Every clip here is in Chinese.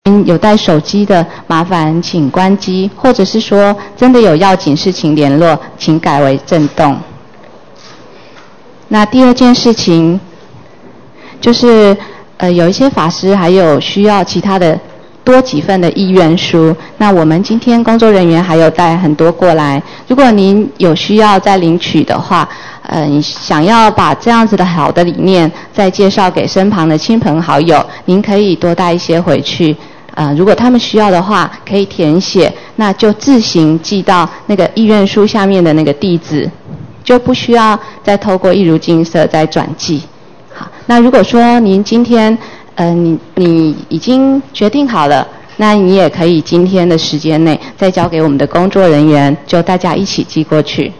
有带手机的，麻烦请关机，或者是说真的有要紧事情联络，请改为震动。那第二件事情就是有一些法师还有需要其他的多几份的意愿书，那我们今天工作人员还有带很多过来，如果您有需要再领取的话，你想要把这样子的好的理念再介绍给身旁的亲朋好友，您可以多带一些回去。如果他们需要的话，可以填写，那就自行寄到那个意愿书下面的那个地址，就不需要再透过一如金社再转寄。好，那如果说您今天你已经决定好了，那你也可以今天的时间内再交给我们的工作人员，就大家一起寄过去。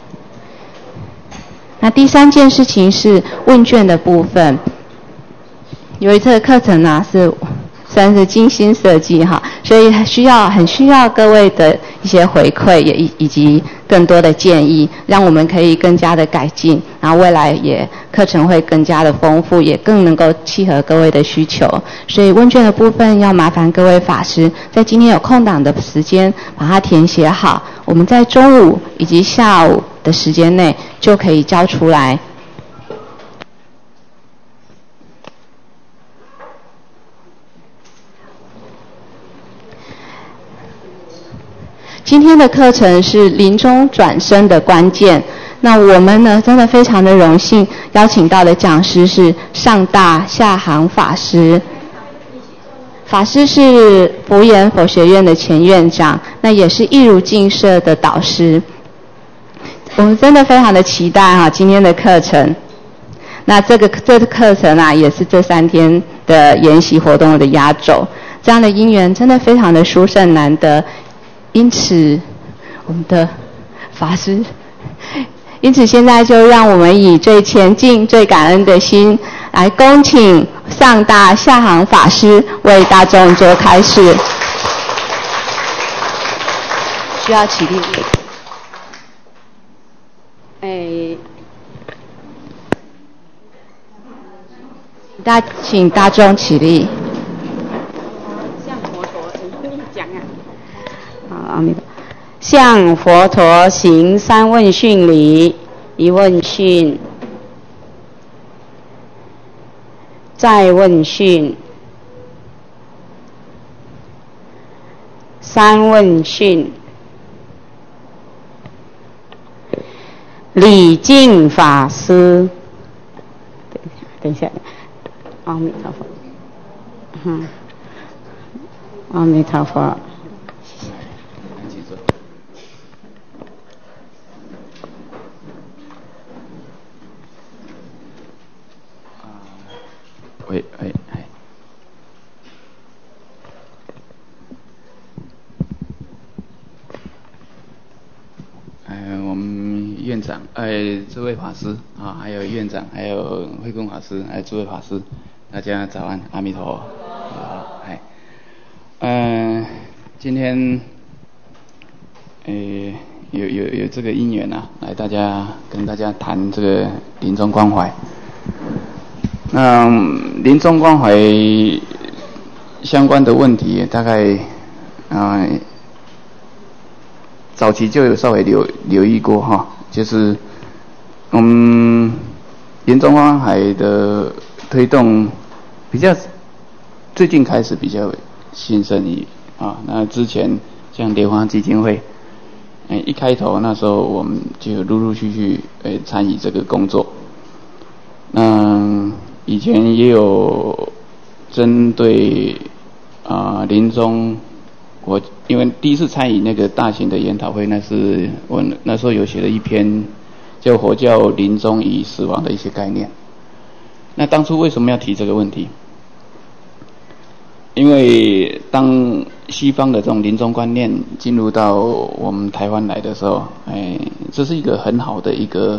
那第三件事情是问卷的部分，由于这个课程呢算是精心设计哈，所以很需要各位的一些回馈，也以及更多的建议，让我们可以更加的改进，然后未来也课程会更加的丰富，也更能够契合各位的需求。所以问卷的部分要麻烦各位法师在今天有空档的时间把它填写好，我们在中午以及下午的时间内就可以交出来。今天的课程是临终转生的关键。那我们呢，真的非常的荣幸邀请到的讲师是上大下行法师。法师是福研佛学院的前院长，那也是一如净社的导师。我们真的非常的期待今天的课程。那这个课程也是这3天的研习活动的压轴。这样的因缘真的非常的殊胜难得。因此，我们的法师，现在就让我们以最虔敬、最感恩的心，来恭请上大下行法师为大众做开示。需要起立。请大众起立。阿弥陀，向佛陀行3问讯礼。1问讯，再问讯，3问讯。礼敬法师。等一下，阿弥陀佛。阿弥陀佛。 我们院长，诸位法师还有院长，还有慧根法师，还有诸位法师，大家早安，阿弥陀佛。今天有这个因缘来跟大家谈这个临终关怀。那临终关怀相关的问题，大概早期就有稍微留意过就是临终关怀的推动最近开始比较兴盛那之前像莲花基金会，一开头那时候我们就陆陆续续参与这个工作。以前也有针对临终，我因为第一次参与那个大型的研讨会，我那时候有写了一篇叫《佛教临终与死亡的一些概念》。那当初为什么要提这个问题？因为当西方的这种临终观念进入到我们台湾来的时候，这是一个很好的一个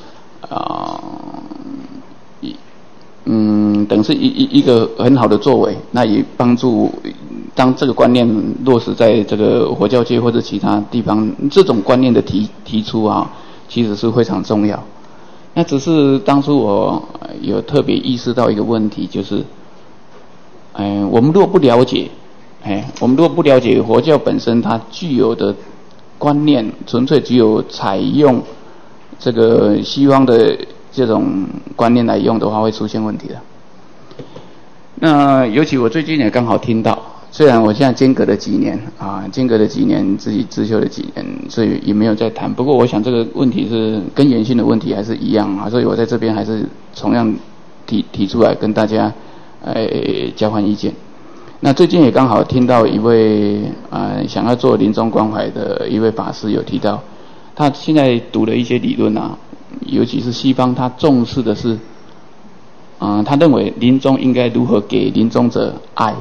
等于是一个很好的作为，那也帮助当这个观念落实在这个佛教界或者其他地方，这种观念的提出其实是非常重要。那只是当初我有特别意识到一个问题，就是我们如果不了解我们如果不了解佛教本身它具有的观念，纯粹只有采用这个西方的这种观念来用的话，会出现问题的。那尤其我最近也刚好听到，虽然我现在间隔了几年自己自修了几年，所以也没有再谈。不过我想这个问题是根源性的问题还是一样啊，所以我在这边还是同样提出来跟大家交换意见。那最近也刚好听到一位想要做临终关怀的一位法师有提到，他现在读了一些理论啊，尤其是西方，他重视的是他认为临终应该如何给临终者爱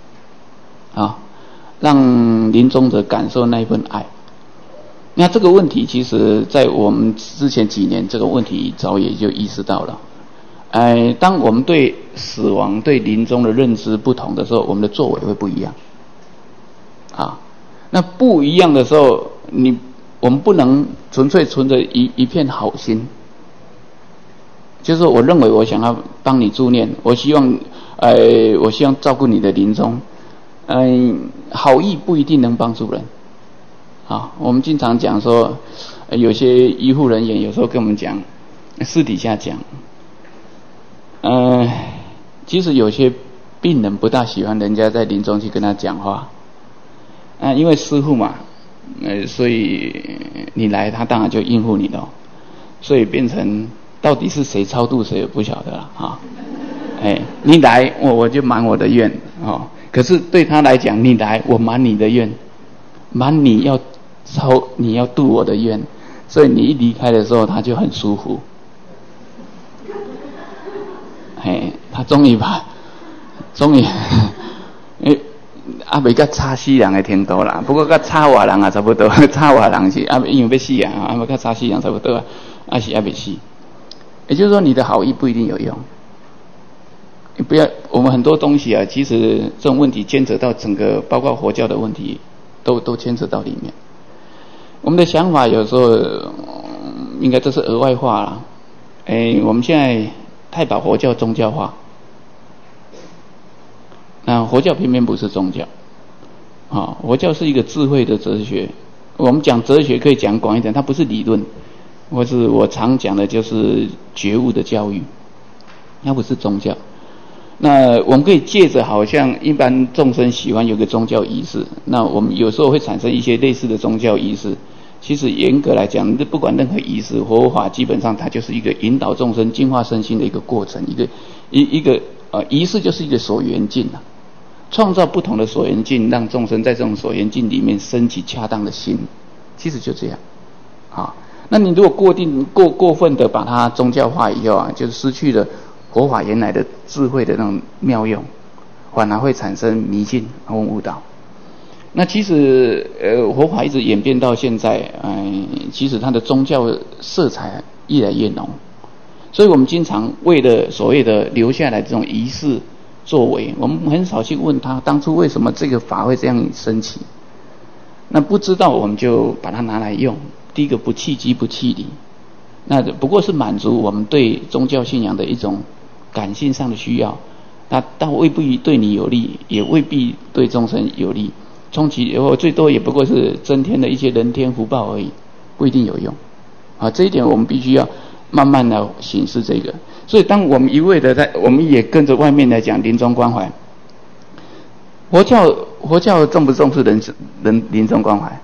让临终者感受那一份爱。那这个问题其实在我们之前几年这个问题早也就意识到了。当我们对死亡对临终的认知不同的时候，我们的作为会不一样那不一样的时候，我们不能纯粹存着一片好心，就是我认为我想要帮你助念，我希望照顾你的临终，好意不一定能帮助人我们经常讲说，有些医护人员有时候跟我们讲，私底下讲其实有些病人不大喜欢人家在临终去跟他讲话因为师父嘛所以你来他当然就应付你了，所以变成到底是谁超度谁也不晓得了你来我就满我的愿可是对他来讲，你来我满你的愿，满你要度我的愿，所以你一离开的时候他就很舒服他终于未到差死人的程度啦，不过跟差活人差不多，差活人是因为要死没跟差死人差不多是还没死。也就是说，你的好意不一定有用。你不要，我们很多东西其实这种问题牵扯到整个，包括佛教的问题，都牵扯到里面。我们的想法有时候应该这是额外化啦。我们现在太把佛教宗教化，那佛教偏偏不是宗教佛教是一个智慧的哲学。我们讲哲学可以讲广一点，它不是理论，或是我常讲的就是觉悟的教育，它不是宗教。那我们可以借着好像一般众生喜欢有个宗教仪式，那我们有时候会产生一些类似的宗教仪式。其实严格来讲，不管任何仪式佛法，基本上它就是一个引导众生净化身心的一个过程，一个仪式就是一个所缘境创造不同的所缘境，让众生在这种所缘境里面升起恰当的心，其实就这样那你如果过分的把它宗教化以后就失去了佛法原来的智慧的那种妙用，反而会产生迷信和误导。那其实佛法一直演变到现在其实它的宗教色彩越来越浓，所以我们经常为了所谓的留下来这种仪式作为，我们很少去问他当初为什么这个法会这样升起。那不知道我们就把它拿来用，第一个不契机不契理，那不过是满足我们对宗教信仰的一种感性上的需要，那但未必对你有利，也未必对众生有利，充其最多也不过是增添了一些人天福报而已，不一定有用这一点我们必须要慢慢的审视这个。所以当我们一味的我们也跟着外面来讲临终关怀，佛教重不重视临终关怀？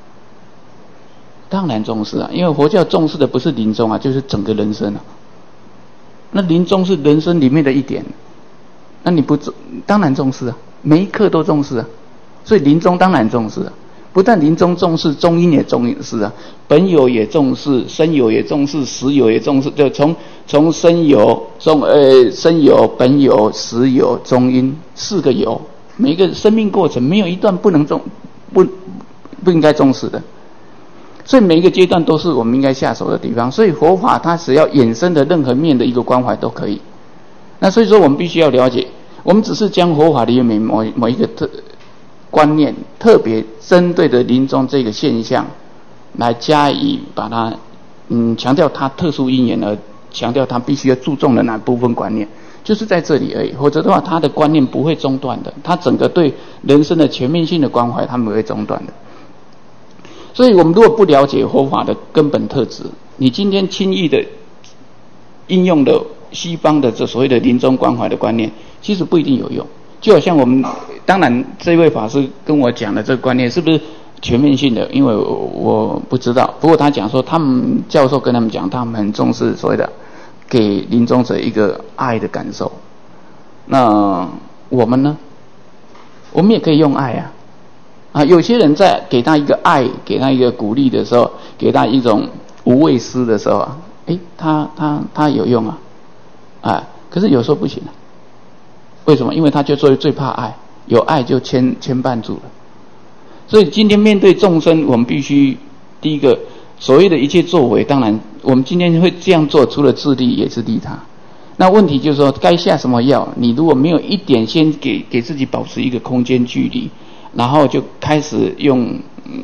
当然重视因为佛教重视的不是临终就是整个人生那临终是人生里面的一点，那你当然重视每一刻都重视所以临终当然重视不但临终重视，中阴也重视本有也重视，身有也重视，实有也重视，就从身有本有实有中阴四个有，每一个生命过程没有一段不应该重视的，所以每一个阶段都是我们应该下手的地方。所以佛法它只要衍生的任何面的一个关怀都可以。那所以说我们必须要了解，我们只是将佛法里面某一个观念特别针对的临终这个现象来加以把它强调它特殊因缘，而强调它必须要注重的哪部分观念， 就是在这里而已。否则的话，他的观念不会中断的，他整个对人生的全面性的关怀，他不会中断的。所以我们如果不了解佛法的根本特质，你今天轻易的应用的西方的这所谓的临终关怀的观念，其实不一定有用。就好像我们，当然这位法师跟我讲的这个观念是不是全面性的，因为我不知道。不过他讲说，他们教授跟他们讲，他们很重视所谓的给临终者一个爱的感受。那我们呢？我们也可以用爱啊，有些人在给他一个爱，给他一个鼓励的时候，给他一种无畏思的时候啊，他有用啊，可是有时候不行啊。为什么？因为他就最怕爱，有爱就牵绊住了。所以今天面对众生，我们必须第一个，所谓的一切作为，当然我们今天会这样做，除了自利也是利他。那问题就是说，该下什么药，你如果没有一点先给自己保持一个空间距离，然后就开始用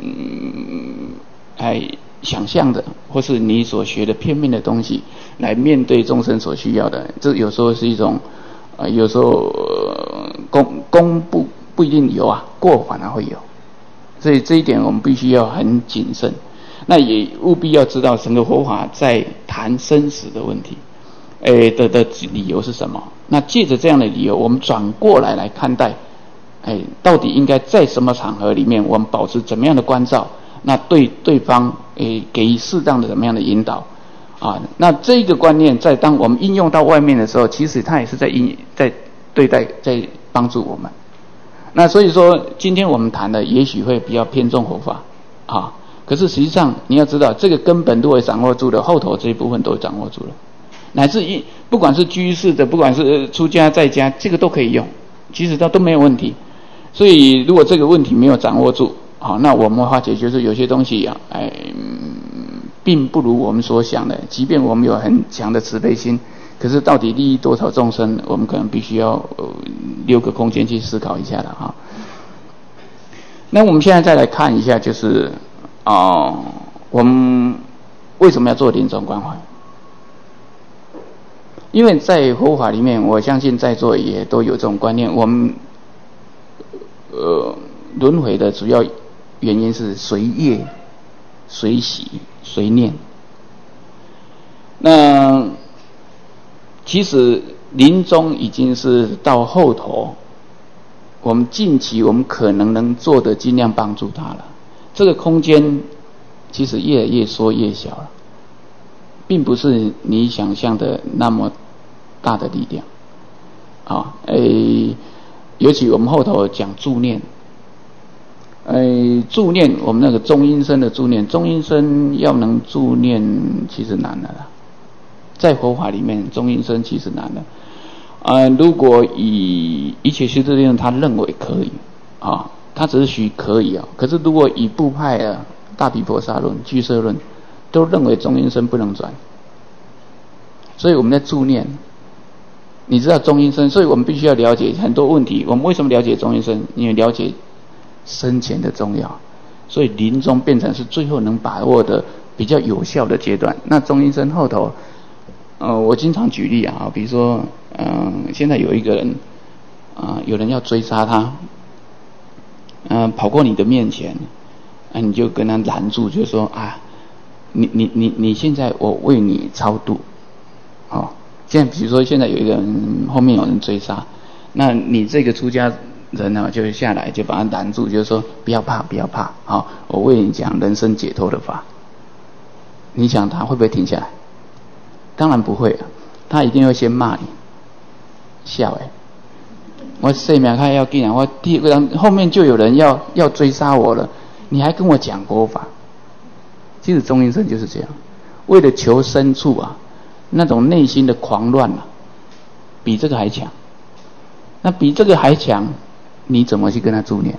想象的或是你所学的片面的东西来面对众生所需要的，这有时候是一种有时候功不一定有啊，过反而会有。所以这一点我们必须要很谨慎。那也务必要知道整个佛法在谈生死的问题的理由是什么。那借着这样的理由，我们转过来看待到底应该在什么场合里面我们保持怎么样的关照，那对对方给予适当的怎么样的引导啊。那这个观念在当我们应用到外面的时候，其实它也是在对待，在帮助我们。那所以说今天我们谈的也许会比较偏重佛法啊，可是实际上你要知道，这个根本如果掌握住了，后头这一部分都掌握住了，乃至于不管是居士的，不管是出家在家，这个都可以用，其实都没有问题。所以如果这个问题没有掌握住，好，那我们化解就是有些东西并不如我们所想的，即便我们有很强的慈悲心，可是到底利益多少众生，我们可能必须要留个空间去思考一下了哈。那我们现在再来看一下，就是我们为什么要做临终关怀？因为在佛法里面，我相信在座也都有这种观念，我们轮回的主要原因是随业、随喜、随念。那其实临终已经是到后头，我们近期我们可能能做的尽量帮助他了。这个空间其实越来越缩越小了，并不是你想象的那么大的力量啊。尤其我们后头讲助念，助念我们那个中阴身的助念，中阴身要能助念其实难了啦。在佛法里面，中阴身其实难了。如果以一切须知论，他认为可以啊，他只是许可以啊。可是如果以部派大毗婆沙论、俱舍论，都认为中阴身不能转。所以我们在助念，你知道中阴身，所以我们必须要了解很多问题。我们为什么了解中阴身？因为了解生前的重要，所以临终变成是最后能把握的比较有效的阶段。那中阴身后头，我经常举例啊，比如说，现在有一个人，有人要追杀他，跑过你的面前，你就跟他拦住，就说你现在我为你超度，现在比如说现在有一个人后面有人追杀，那你这个出家人呢就下来就把他拦住，就是说不要怕，不要怕，我为你讲人生解脱的法。你想他会不会停下来？当然不会，他一定会先骂你，笑我生命还要紧，我第一个人后面就有人要追杀我了，你还跟我讲佛法。其实中阴身就是这样，为了求生处那种内心的狂乱比这个还强。那比这个还强，你怎么去跟他助念？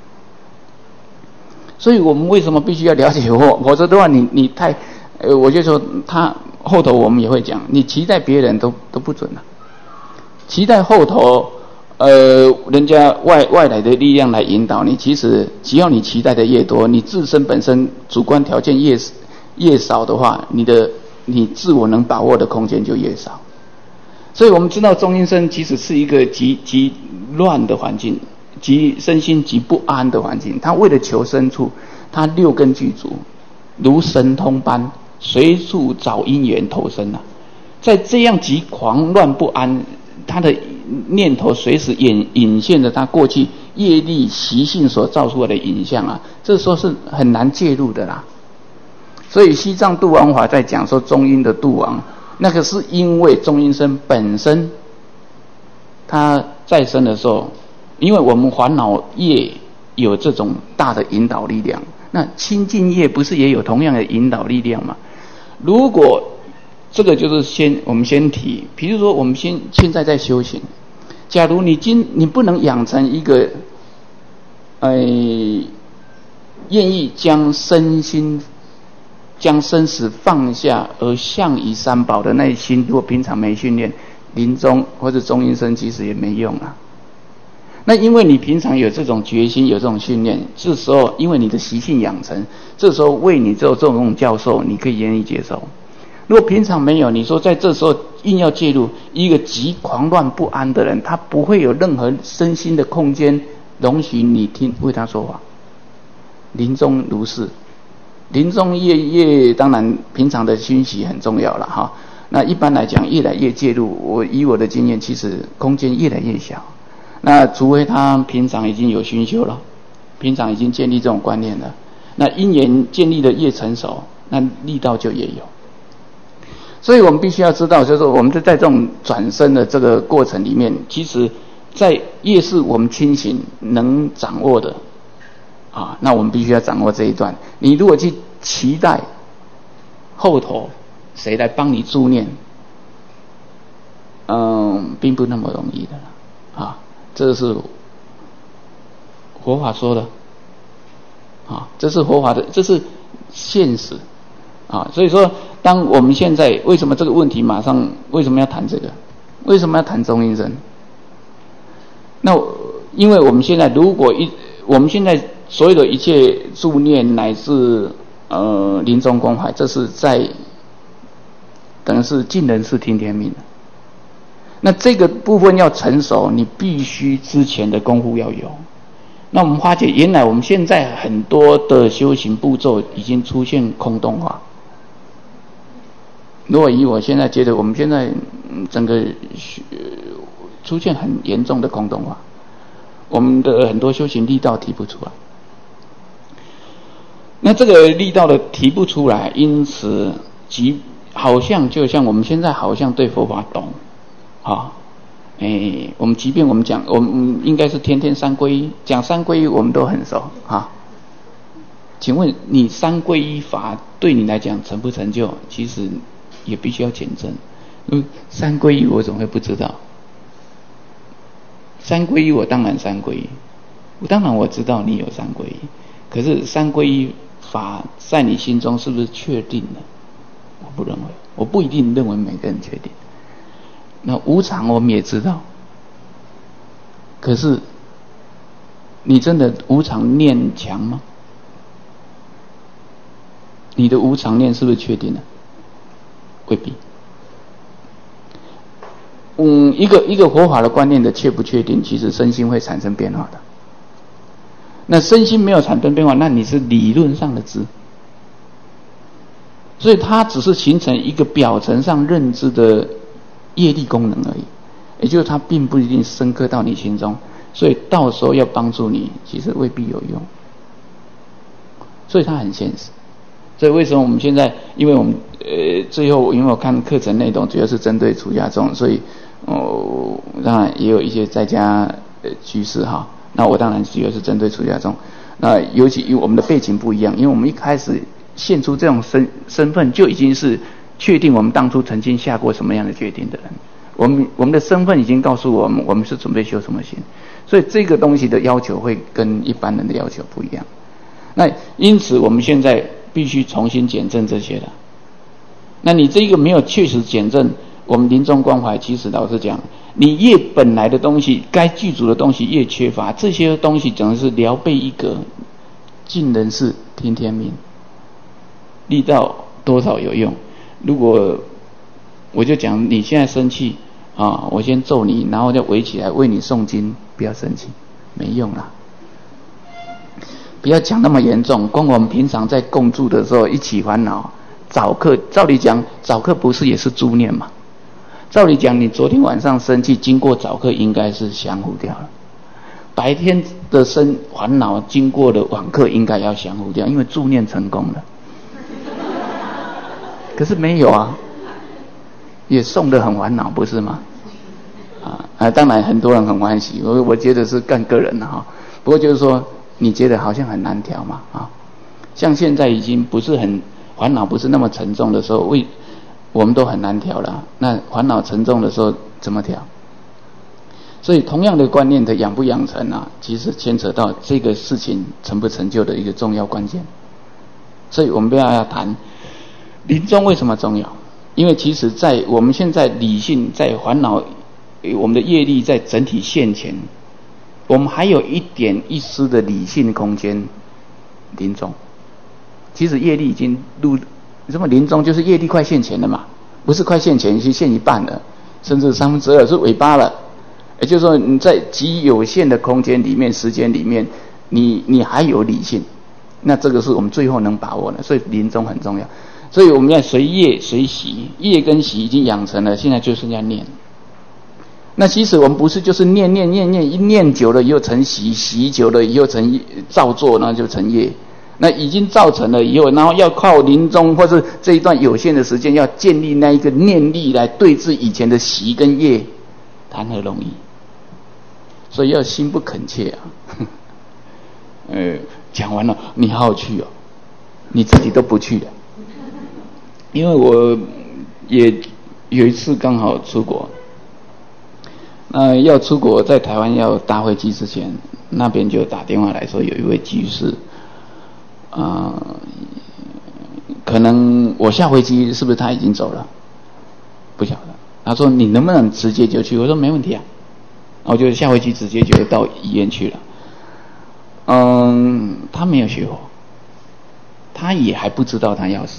所以我们为什么必须要了解否则的话你太我就说他后头我们也会讲，你期待别人都不准期待后头人家外来的力量来引导你，其实只要你期待的越多，你自身本身主观条件越少的话，你自我能把握的空间就越少。 所以我们知道中阴身其实是一个极乱的环境，身心极不安的环境。他为了求生处，他六根具足，如神通般随处找因缘投生啊。在这样极狂乱不安，他的念头随时隐现着他过去业力习性所造出来的影像啊，这时候是很难介入的啦。所以西藏度王法在讲说中阴的度王，那个是因为中阴身本身他在生的时候，因为我们烦恼业有这种大的引导力量，那清净业不是也有同样的引导力量吗？如果这个就是我们先提，比如说我们现在在修行，假如你不能养成一个愿意将身心将生死放下而向以三宝的那心，如果平常没训练，临终或者中阴身其实也没用啊。那因为你平常有这种决心，有这种训练，这时候因为你的习性养成，这时候为你做这种教授，你可以愿意接受。如果平常没有，你说在这时候硬要介入一个极狂乱不安的人，他不会有任何身心的空间容许你为他说话。临终如是，临终越当然平常的熏习很重要了哈。那一般来讲，越来越介入，以我的经验，其实空间越来越小。那除非他平常已经有熏修了，平常已经建立这种观念了，那因缘建立的越成熟，那力道就越有。所以我们必须要知道，就是说我们在这种转生的这个过程里面，其实在越是我们清醒能掌握的啊，那我们必须要掌握这一段。你如果去期待后头谁来帮你助念，并不那么容易的啊。这是佛法说的啊，这是佛法的，这是现实啊。所以说，当我们现在为什么这个问题马上为什么要谈这个？为什么要谈中阴身？那因为我们现在我们现在所有的一切助念乃至临终关怀，这是在等于是尽人事听天命的。那这个部分要成熟，你必须之前的功夫要有。那我们发觉，原来我们现在很多的修行步骤已经出现空洞化。如果以我现在觉得，我们现在整个出现很严重的空洞化，我们的很多修行力道提不出来。那这个力道的提不出来，因此好像就像我们现在好像对佛法懂。我们即便我们讲，我们应该是天天三皈依，讲三皈依我们都很熟啊。请问你三皈依法对你来讲成不成就？其实也必须要检证。三皈依我怎么会不知道？三皈依我当然三皈依，当然我知道你有三皈依，可是三皈依法在你心中是不是确定的？我不认为，我不一定认为每个人确定。那无常我们也知道，可是你真的无常念强吗？你的无常念是不是确定了？未必。一个佛法的观念的确不确定，其实身心会产生变化的。那身心没有产生变化，那你是理论上的知，所以它只是形成一个表层上认知的业力功能而已，也就是它并不一定深刻到你心中，所以到时候要帮助你，其实未必有用。所以它很现实。所以为什么我们现在，因为我们最后因为我看课程内容主要是针对出家众，所以当然也有一些在家居士哈。那我当然主要是针对出家众。那尤其因为我们的背景不一样，因为我们一开始现出这种身份就已经是确定我们当初曾经下过什么样的决定的人，我们的身份已经告诉我们，我们是准备修什么行，所以这个东西的要求会跟一般人的要求不一样。那因此我们现在必须重新检证这些了。那你这个没有确实检证，我们临终关怀，其实老实讲，你越本来的东西，该具足的东西越缺乏，这些东西整个是聊备一格，尽人事听天命，力道多少有用。如果我就讲你现在生气， 我先揍你，然后再围起来为你诵经，不要生气，没用啦。不要讲那么严重，光我们平常在共住的时候一起烦恼，早课照理讲早课不是也是助念嘛？照理讲你昨天晚上生气，经过早课应该是降服掉了。白天的烦恼经过了晚课应该要降服掉，因为助念成功了。可是没有啊，也送得很烦恼，不是吗？当然很多人很欢喜，我觉得是干个人的哈。不过就是说，你觉得好像很难调嘛像现在已经不是很烦恼不是那么沉重的时候，我们都很难调了。那烦恼沉重的时候怎么调？所以同样的观念的养不养成其实牵扯到这个事情成不成就的一个重要关键。所以我们不要谈临终为什么重要，因为其实在我们现在理性在烦恼，我们的业力在整体现前，我们还有一丝的理性空间临终。其实业力已经这么临终就是业力快现前了嘛，不是快现前，是现一半了，甚至2/3是尾巴了。也就是说你在极有限的空间里面时间里面，你还有理性，那这个是我们最后能把握的。所以临终很重要，所以我们要随业随习，业跟习已经养成了，现在就剩下念。那其实我们不是就是念，一念久了以后成习，习久了以后成造作，那就成业。那已经造成了以后，然后要靠临终或是这一段有限的时间，要建立那一个念力来对治以前的习跟业，谈何容易？所以要心不恳切讲完了你好好去你自己都不去的。因为我也有一次刚好出国，要出国在台湾要搭飞机之前，那边就打电话来说有一位居士可能我下飞机是不是他已经走了不晓得，他说你能不能直接就去，我说没问题我就下飞机直接就到医院去了。他没有学佛，他也还不知道他要死。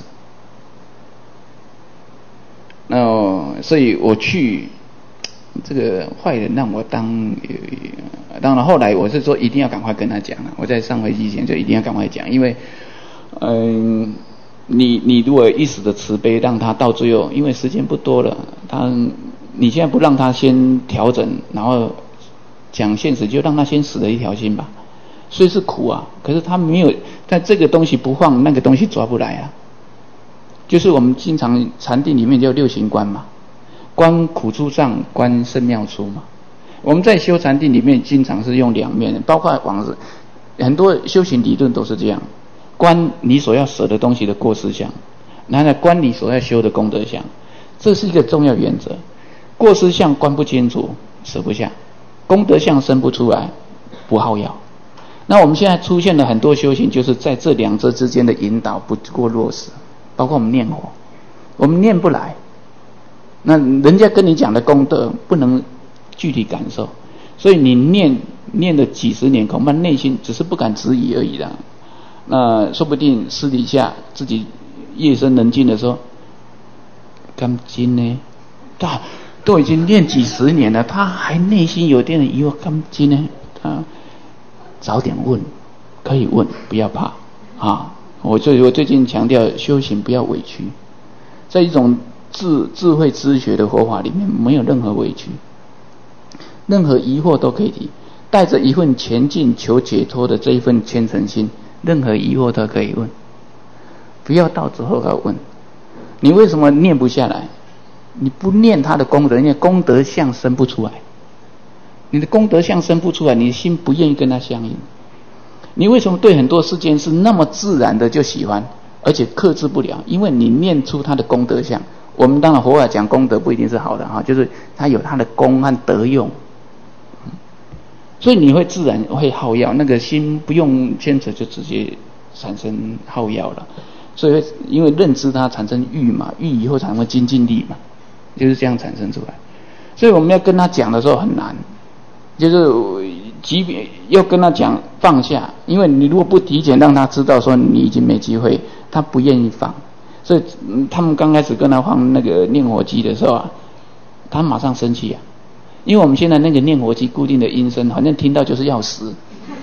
所以我去，这个坏人让我当然后来我是说一定要赶快跟他讲了，我在上飞机前就一定要赶快讲，因为你如果一时的慈悲让他到最后，因为时间不多了，你现在不让他先调整，然后讲现实，就让他先死了一条心吧。虽是苦可是他没有在这个东西不放，那个东西抓不来就是我们经常禅定里面叫六行观嘛，观苦处上，观圣妙处嘛。我们在修禅定里面经常是用两面，包括很多修行理论都是这样，观你所要舍的东西的过失相，然后观你所要修的功德相，这是一个重要原则。过失相观不清楚，舍不下；功德相生不出来，不好要。那我们现在出现了很多修行，就是在这两者之间的引导不过落实。包括我们念佛，我们念不来，那人家跟你讲的功德不能具体感受，所以你念了几十年，恐怕内心只是不敢质疑而已啦。那说不定私底下自己夜深人静的时候，甘金呢？他都已经念几十年了，他还内心有点疑惑，甘金呢？他早点问，可以问，不要怕我最近强调修行不要委屈，在一种智慧知学的佛法里面，没有任何委屈，任何疑惑都可以提，带着一份前进求解脱的这一份虔诚心，任何疑惑都可以问，不要到之后要问你为什么念不下来，你不念他的功德，因为功德相生不出来，你的功德相生不出来，你的心不愿意跟他相应。你为什么对很多事件是那么自然的就喜欢，而且克制不了？因为你念出他的功德相。我们当然佛法讲功德不一定是好的就是他有他的功和德用，所以你会自然会好药，那个心不用牵扯就直接产生好药了。所以因为认知它产生欲嘛，欲以后产生精进力嘛，就是这样产生出来。所以我们要跟他讲的时候很难，就是即便要跟他讲放下，因为你如果不提前让他知道说你已经没机会，他不愿意放。所以他们刚开始跟他放那个念火机的时候他马上生气啊，因为我们现在那个念佛机固定的音声，反正听到就是要死。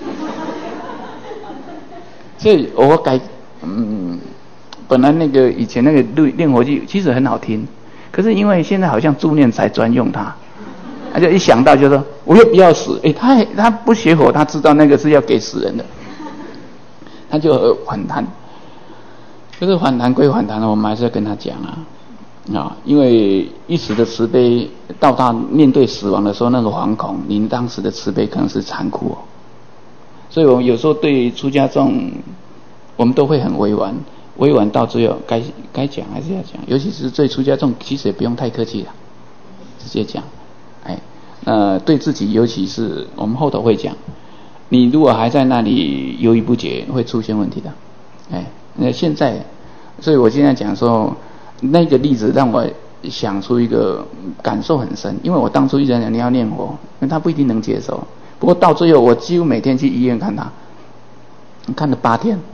所以我本来那个以前那个念佛机其实很好听，可是因为现在好像助念才专用它，他就一想到就说我又不要死，他不学佛，他知道那个是要给死人的，他就反弹。可是反弹归反弹了，我们还是要跟他讲啊，因为一时的慈悲，到他面对死亡的时候那个惶恐，您当时的慈悲可能是残酷哦。所以我们有时候对出家众，我们都会很委婉到最后该讲还是要讲，尤其是对出家众，其实也不用太客气了，直接讲。对自己，尤其是我们后头会讲，你如果还在那里犹豫不决，会出现问题的。那现在，所以我现在讲说，那个例子让我想出一个感受很深，因为我当初一直讲你要念佛，他不一定能接受。不过到最后，我几乎每天去医院看他，看了8天，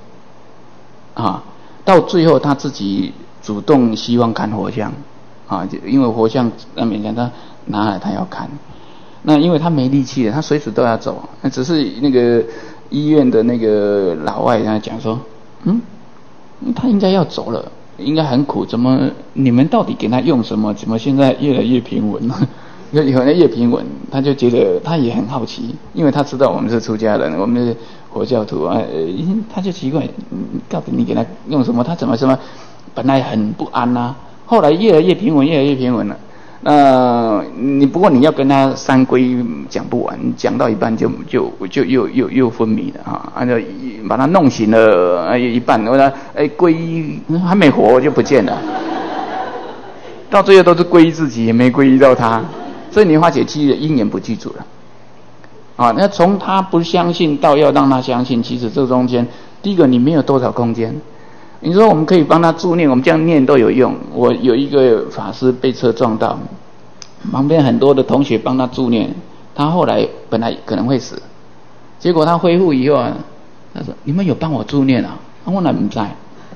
到最后他自己主动希望看佛像，因为佛像勉强他拿来他要看，那因为他没力气了，他随时都要走，那只是那个医院的那个老外跟他讲说，他应该要走了，应该很苦，怎么你们到底给他用什么？怎么现在越来越平稳？有人越平稳，他就觉得他也很好奇，因为他知道我们是出家人，我们是佛教徒他就奇怪，到底你给他用什么？他怎么本来很不安啊，后来越来越平稳了。不过你要跟他三皈讲不完，讲到一半就又昏迷了就把他弄醒了，一半我说皈依还没活就不见了，到最后都是皈依自己，也没皈依到他。所以你化解其的因缘不具足了那从他不相信到要让他相信，其实这中间第一个你没有多少空间。你说我们可以帮他助念，我们这样念都有用。我有一个法师被车撞到，旁边很多的同学帮他助念，他后来本来可能会死，结果他恢复以后他说你们有帮我助念啊？我哪不在，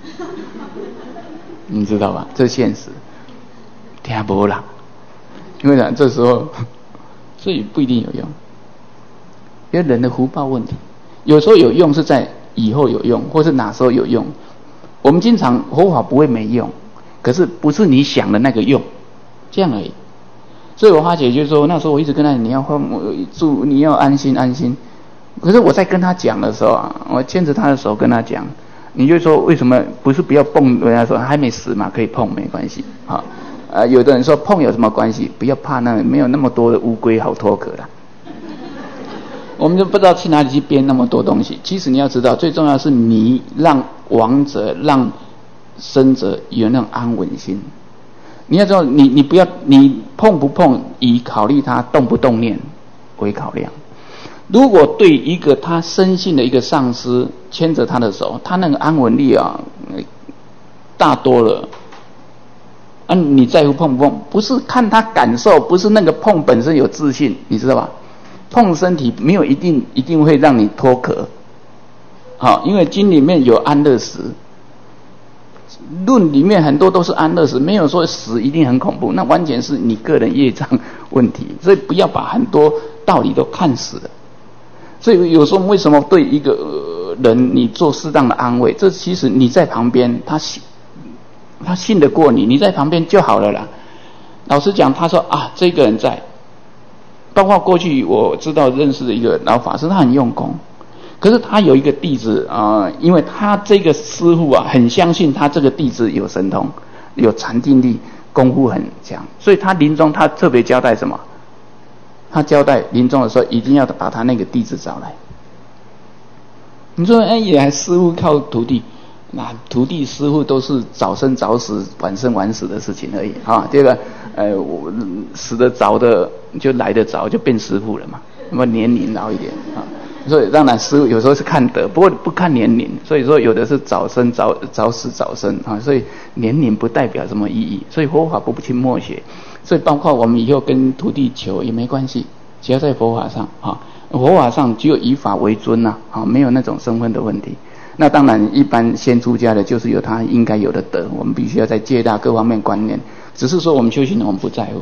你知道吧？这现实听不啦，因为这时候所以不一定有用，因为人的福报问题，有时候有用是在以后有用，或是哪时候有用。我们经常佛法不会没用，可是不是你想的那个用，这样而已。所以我花姐就说，那时候我一直跟他你要住，你要安心。可是我在跟他讲的时候我牵着他的手跟他讲，你就说为什么不是不要碰？人家说还没死嘛，可以碰没关系有的人说碰有什么关系？不要怕没有那么多的乌龟好脱壳啦。我们就不知道去哪里去编那么多东西。其实你要知道，最重要是你让亡者、让生者有那种安稳心。你要知道，你不要你碰不碰，以考虑他动不动念为考量。如果对一个他深信的一个上师牵着他的手，他那个安稳力大多了。你在乎碰不碰？不是看他感受，不是那个碰本身有自信，你知道吧？碰身体没有一定会让你脱壳，因为经里面有安乐死，论里面很多都是安乐死，没有说死一定很恐怖，那完全是你个人业障问题，所以不要把很多道理都看死了。所以有时候为什么对一个人你做适当的安慰，这其实你在旁边，他信得过你在旁边就好了啦。老实讲，他说这个人在。包括过去我知道认识的一个老法师，他很用功，可是他有一个弟子因为他这个师父很相信他这个弟子有神通、有禅定力、功夫很强，所以他临终他特别交代什么？他交代临终的时候一定要把他那个弟子找来。你说也还师父靠徒弟，那徒弟师父都是早生早死、晚生晚死的事情而已这个我死得早的就来得早，就变师父了嘛。那么年龄老一点所以当然师父有时候是看德，不过不看年龄。所以说有的是早生早死早生所以年龄不代表什么意义。所以佛法不轻默写，所以包括我们以后跟徒弟求也没关系，只要在佛法上佛法上只有以法为尊没有那种身份的问题。那当然一般先出家的就是有他应该有的德，我们必须要在戒大各方面观念，只是说我们修行人我们不在乎。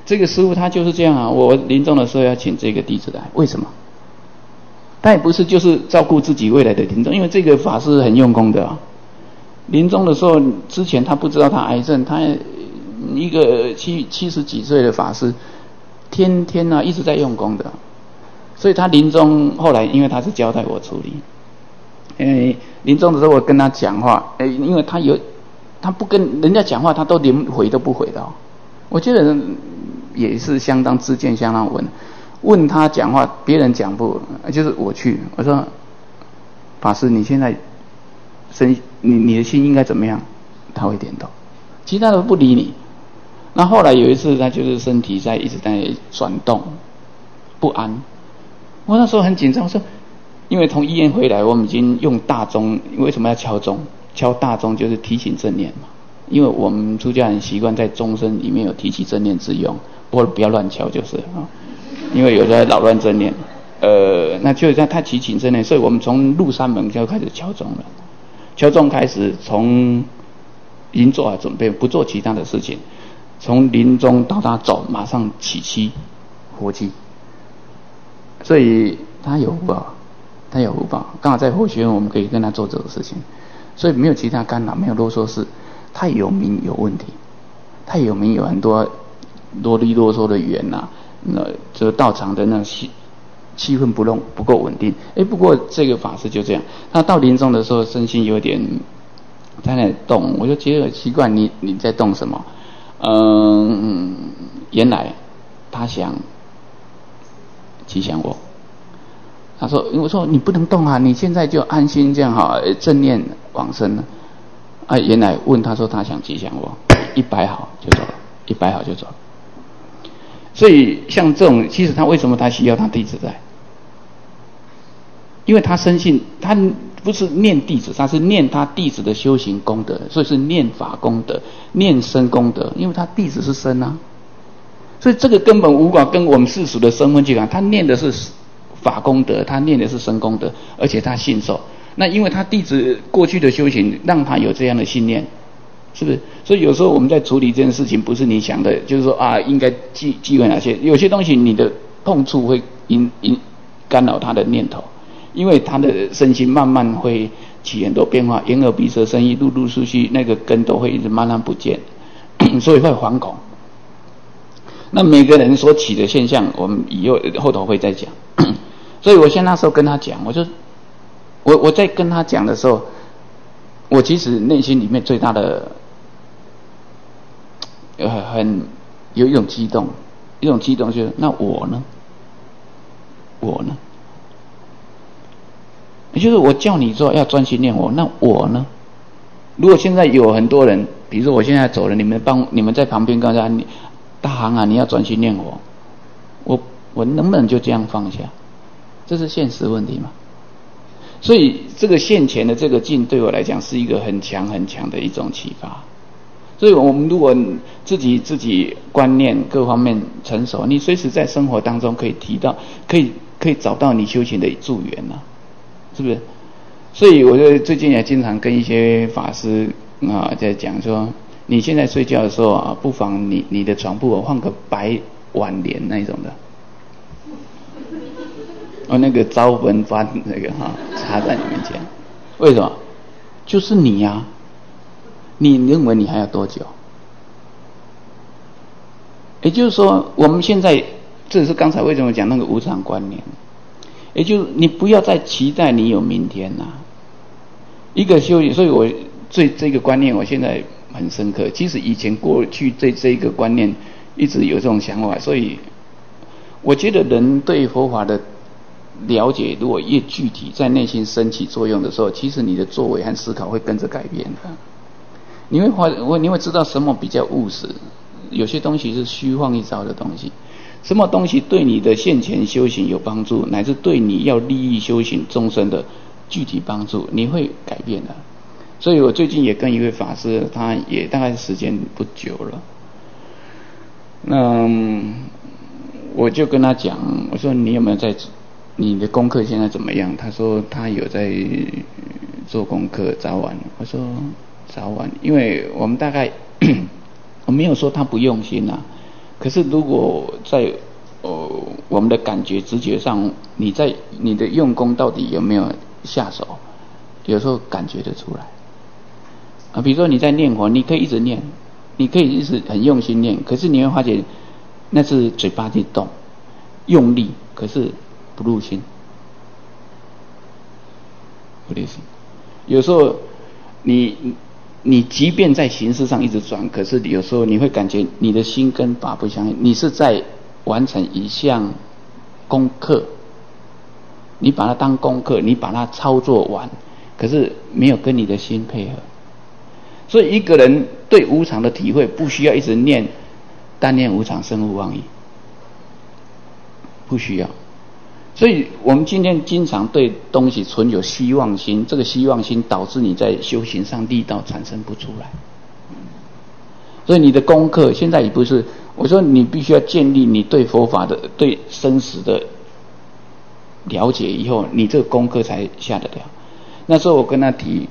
这个师父他就是这样啊，我临终的时候要请这个弟子来，为什么？他也不是就是照顾自己未来的临终，因为这个法师很用功的啊。临终的时候，之前他不知道他癌症，他一个70几岁的法师，天天啊一直在用功的，所以他临终后来，因为他是交代我处理，临终的时候我跟他讲话，因为他不跟人家讲话，他都连回都不回的哦。我觉得也是相当知见，相当稳。问他讲话，别人讲不，就是我去，我说法师，你现在你的心应该怎么样？他会点头，其他的不理你。那后来有一次，他就是身体一直在转动，不安。我那时候很紧张，我说，因为从医院回来，我们已经用大钟，为什么要敲钟？敲大钟就是提醒正念嘛。因为我们出家人习惯在钟声里面有提起正念之用，不要乱敲就是啊，因为有的扰乱正念。那就是他提醒正念，所以我们从入山门就开始敲钟了。敲钟开始，从已经做好准备，不做其他的事情，从临终到他走，马上起七活祭。所以他有福报，他有福报。刚好在佛学院，我们可以跟他做这个事情，所以没有其他干扰，没有啰嗦事。太有名有问题，太有名有很多啰里啰嗦的语言呐，这道场的那气氛不够稳定。不过这个法师就这样，他到临终的时候身心有点在那里动，我就觉得奇怪，你在动什么？原来他想吉祥我。他说，我说你不能动啊，你现在就安心这样好，正念往生了。原来问他说他想吉祥我，100好就走了，100好就走了。所以像这种，其实他为什么他需要他弟子在？因为他深信，他不是念弟子，他是念他弟子的修行功德，所以是念法功德，念身功德。因为他弟子是身啊，所以这个根本无法跟我们世俗的身份去讲。他念的是法功德，他念的是身功德，而且他信受。那因为他弟子过去的修行让他有这样的信念，是不是？所以有时候我们在处理这件事情，不是你想的，就是说应该忌讳哪些？有些东西你的碰触会干扰他的念头，因为他的身心慢慢会起很多变化，眼耳鼻舌身意陆陆续续那个根都会一直慢慢不见，所以会惶恐。那每个人所起的现象，我们后头会再讲。所以我现在那时候跟他讲，我在跟他讲的时候，我其实内心里面最大的有一种激动，就是那我呢？也就是我叫你做要专心念我，那我呢？如果现在有很多人，比如说我现在走了，你们在旁边告诉他，大行啊，你要专心念我能不能就这样放下？这是现实问题嘛？所以这个现前的这个境对我来讲是一个很强很强的一种启发。所以我们如果自己观念各方面成熟，你随时在生活当中可以提到，可以找到你修行的助缘啊，是不是？所以我就最近也经常跟一些法师在讲说，你现在睡觉的时候不妨你的床铺放个白挽联那一种的。那个招文幡那个插在你面前，为什么？就是你啊，你认为你还要多久？也就是说，我们现在这是刚才为什么讲那个无常观念，也就是你不要再期待你有明天一个修行，所以我这个观念我现在很深刻。其实以前过去这一个观念一直有这种想法，所以我觉得人对佛法的了解如果越具体，在内心升起作用的时候，其实你的作为和思考会跟着改变的。你会知道什么比较务实，有些东西是虚晃一招的东西，什么东西对你的现前修行有帮助，乃至对你要利益修行终身的具体帮助，你会改变的。所以我最近也跟一位法师，他也大概时间不久了，那我就跟他讲，我说你有没有在你的功课现在怎么样？他说他有在做功课，早晚。我说早晚，因为我们大概我没有说他不用心可是如果在我们的感觉直觉上，你的用功到底有没有下手，有时候感觉得出来啊。比如说你在念佛，你可以一直念，你可以一直很用心念，可是你会发觉那是嘴巴在动，用力，可是不入心，不入心。有时候你即便在形式上一直转，可是有时候你会感觉你的心跟法不相应，你是在完成一项功课，你把它当功课，你把它操作完，可是没有跟你的心配合。所以一个人对无常的体会，不需要一直念但念无常生无妄意，不需要。所以我们今天经常对东西存有希望心，这个希望心导致你在修行上力道产生不出来。所以你的功课现在也不是，我说你必须要建立你对佛法的、对生死的了解以后，你这个功课才下得了。那时候我跟他提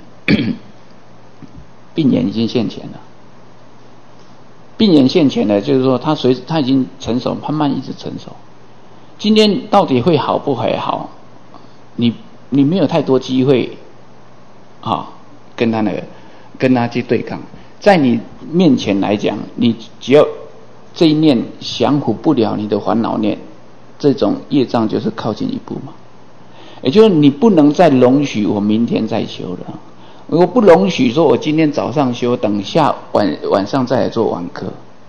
病眼已经现前了，病眼现前了，就是说他已经成熟，慢慢一直成熟。今天到底会好不会好？你没有太多机会跟他去对抗。在你面前来讲，你只要这一念降伏不了你的烦恼念，这种业障就是靠近一步嘛。也就是你不能再容许我明天再修了，我不容许说我今天早上修，等下晚上再来做晚课，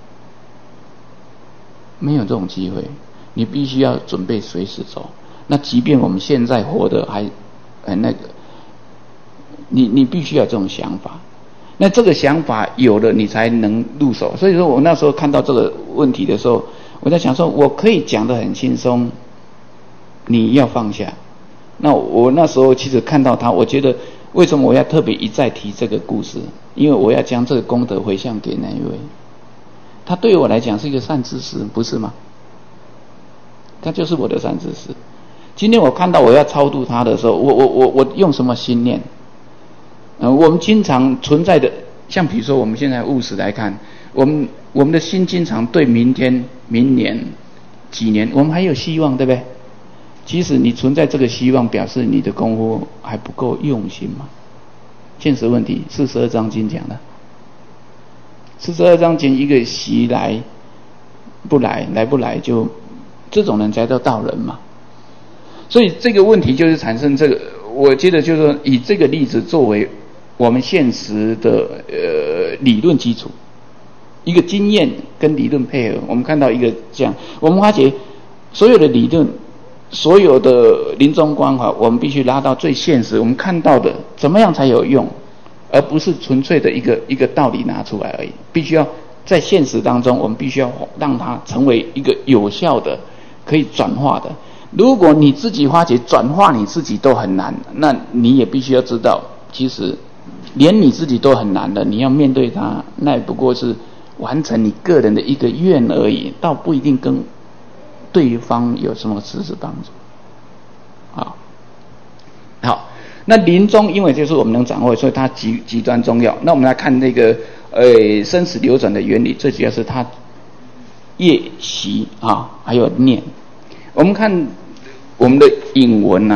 没有这种机会。你必须要准备随时走。那即便我们现在活得还那个，你必须要有这种想法。那这个想法有了，你才能入手。所以说我那时候看到这个问题的时候，我在想说，我可以讲得很轻松，你要放下。那我那时候其实看到他，我觉得为什么我要特别一再提这个故事？因为我要将这个功德回向给那一位，他对我来讲是一个善知识，不是吗？他就是我的善知识。今天我看到我要超度他的时候，我用什么心念？我们经常存在的，像比如说我们现在务实来看，我们的心经常对明天、明年、几年，我们还有希望，对不对？其实你存在这个希望，表示你的功夫还不够用心嘛。现实问题，42章经讲的，42章经一个习来不来，来不来就这种人才叫道人嘛。所以这个问题就是产生这个，我觉得就是说以这个例子作为我们现实的理论基础，一个经验跟理论配合，我们看到一个这样，我们发觉所有的理论，所有的临终关怀，我们必须拉到最现实，我们看到的怎么样才有用，而不是纯粹的一个道理拿出来而已。必须要在现实当中，我们必须要让它成为一个有效的、可以转化的。如果你自己发觉转化你自己都很难，那你也必须要知道，其实连你自己都很难的，你要面对它，那也不过是完成你个人的一个愿而已，倒不一定跟对方有什么实质帮助。好，那临终因为就是我们能掌握，所以它极端重要。那我们来看那个生死流转的原理，最主要是它业习还有念。我们看我们的引文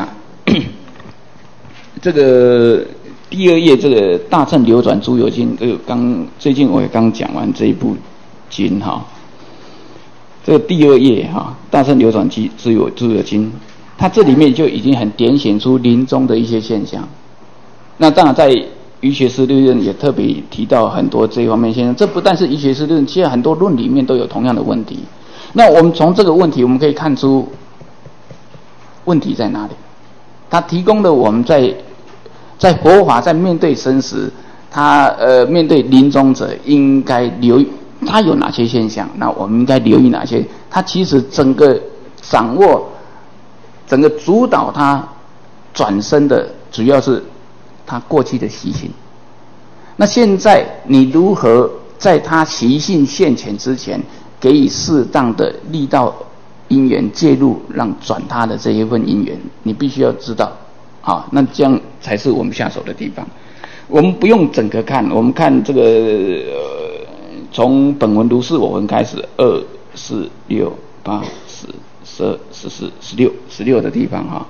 这个第2页这个大乘流转诸有经，最近我也刚讲完这一部经这个第2页大乘流转诸有经，它这里面就已经很点显出临终的一些现象。那当然在医学师论也特别提到很多这一方面现象，这不但是医学师论，其实很多论里面都有同样的问题。那我们从这个问题我们可以看出问题在哪里。他提供了我们在佛法在面对生死，他面对临终者应该留意他有哪些现象，那我们应该留意哪些。他其实整个掌握整个主导他转身的主要是他过去的习性。那现在你如何在他习性现前之前给予适当的力道因缘介入，让转他的这一份因缘，你必须要知道那这样才是我们下手的地方。我们不用整个看，我们看这个从本文如是我闻开始 4、6、8、10、12、13、16的地方哈。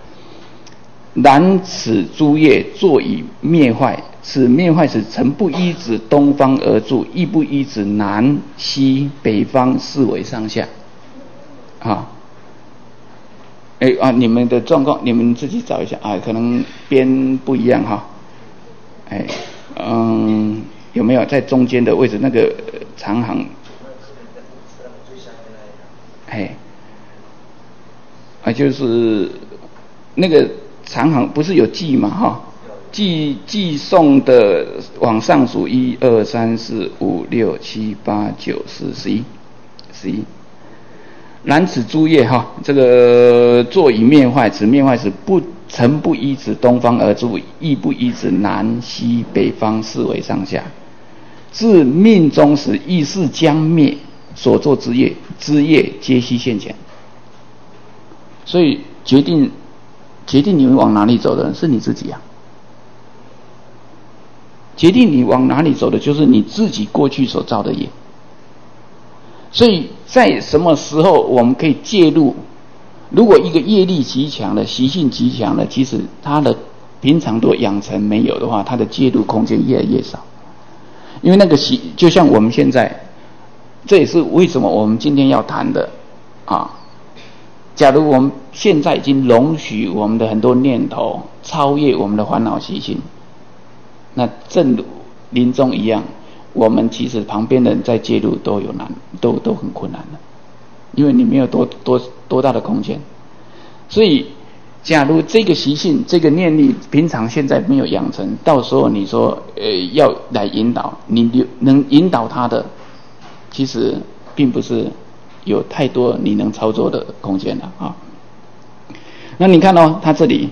然此诸业作以灭坏，此灭坏时，诚不依止东方而住，亦不依止南西北方四维上下。你们的状况你们自己找一下啊，可能边不一样哈。有没有在中间的位置那个长行？就是那个长行不是有记嘛哈？记诵的往上数1、2、3、4、5、6、7、8、9、10、11。然此诸业哈，这个作以灭坏，此灭坏时诚不依止东方而住，亦不依止南西北方四维上下。至命终时，亦是将灭，所作之业皆悉现前。所以决定你往哪里走的是你自己啊。决定你往哪里走的就是你自己过去所造的业。所以在什么时候我们可以介入？如果一个业力极强的、习性极强的，其实他的平常都养成没有的话，他的介入空间越来越少。因为那个就像我们现在，这也是为什么我们今天要谈的啊。假如我们现在已经容许我们的很多念头超越我们的烦恼习性，那正如临终一样，我们其实旁边的人在介入都很困难的，因为你没有多大的空间。所以假如这个习性这个念力平常现在没有养成，到时候你说要来引导，你能引导他的，其实并不是有太多你能操作的空间了啊。那你看哦，他这里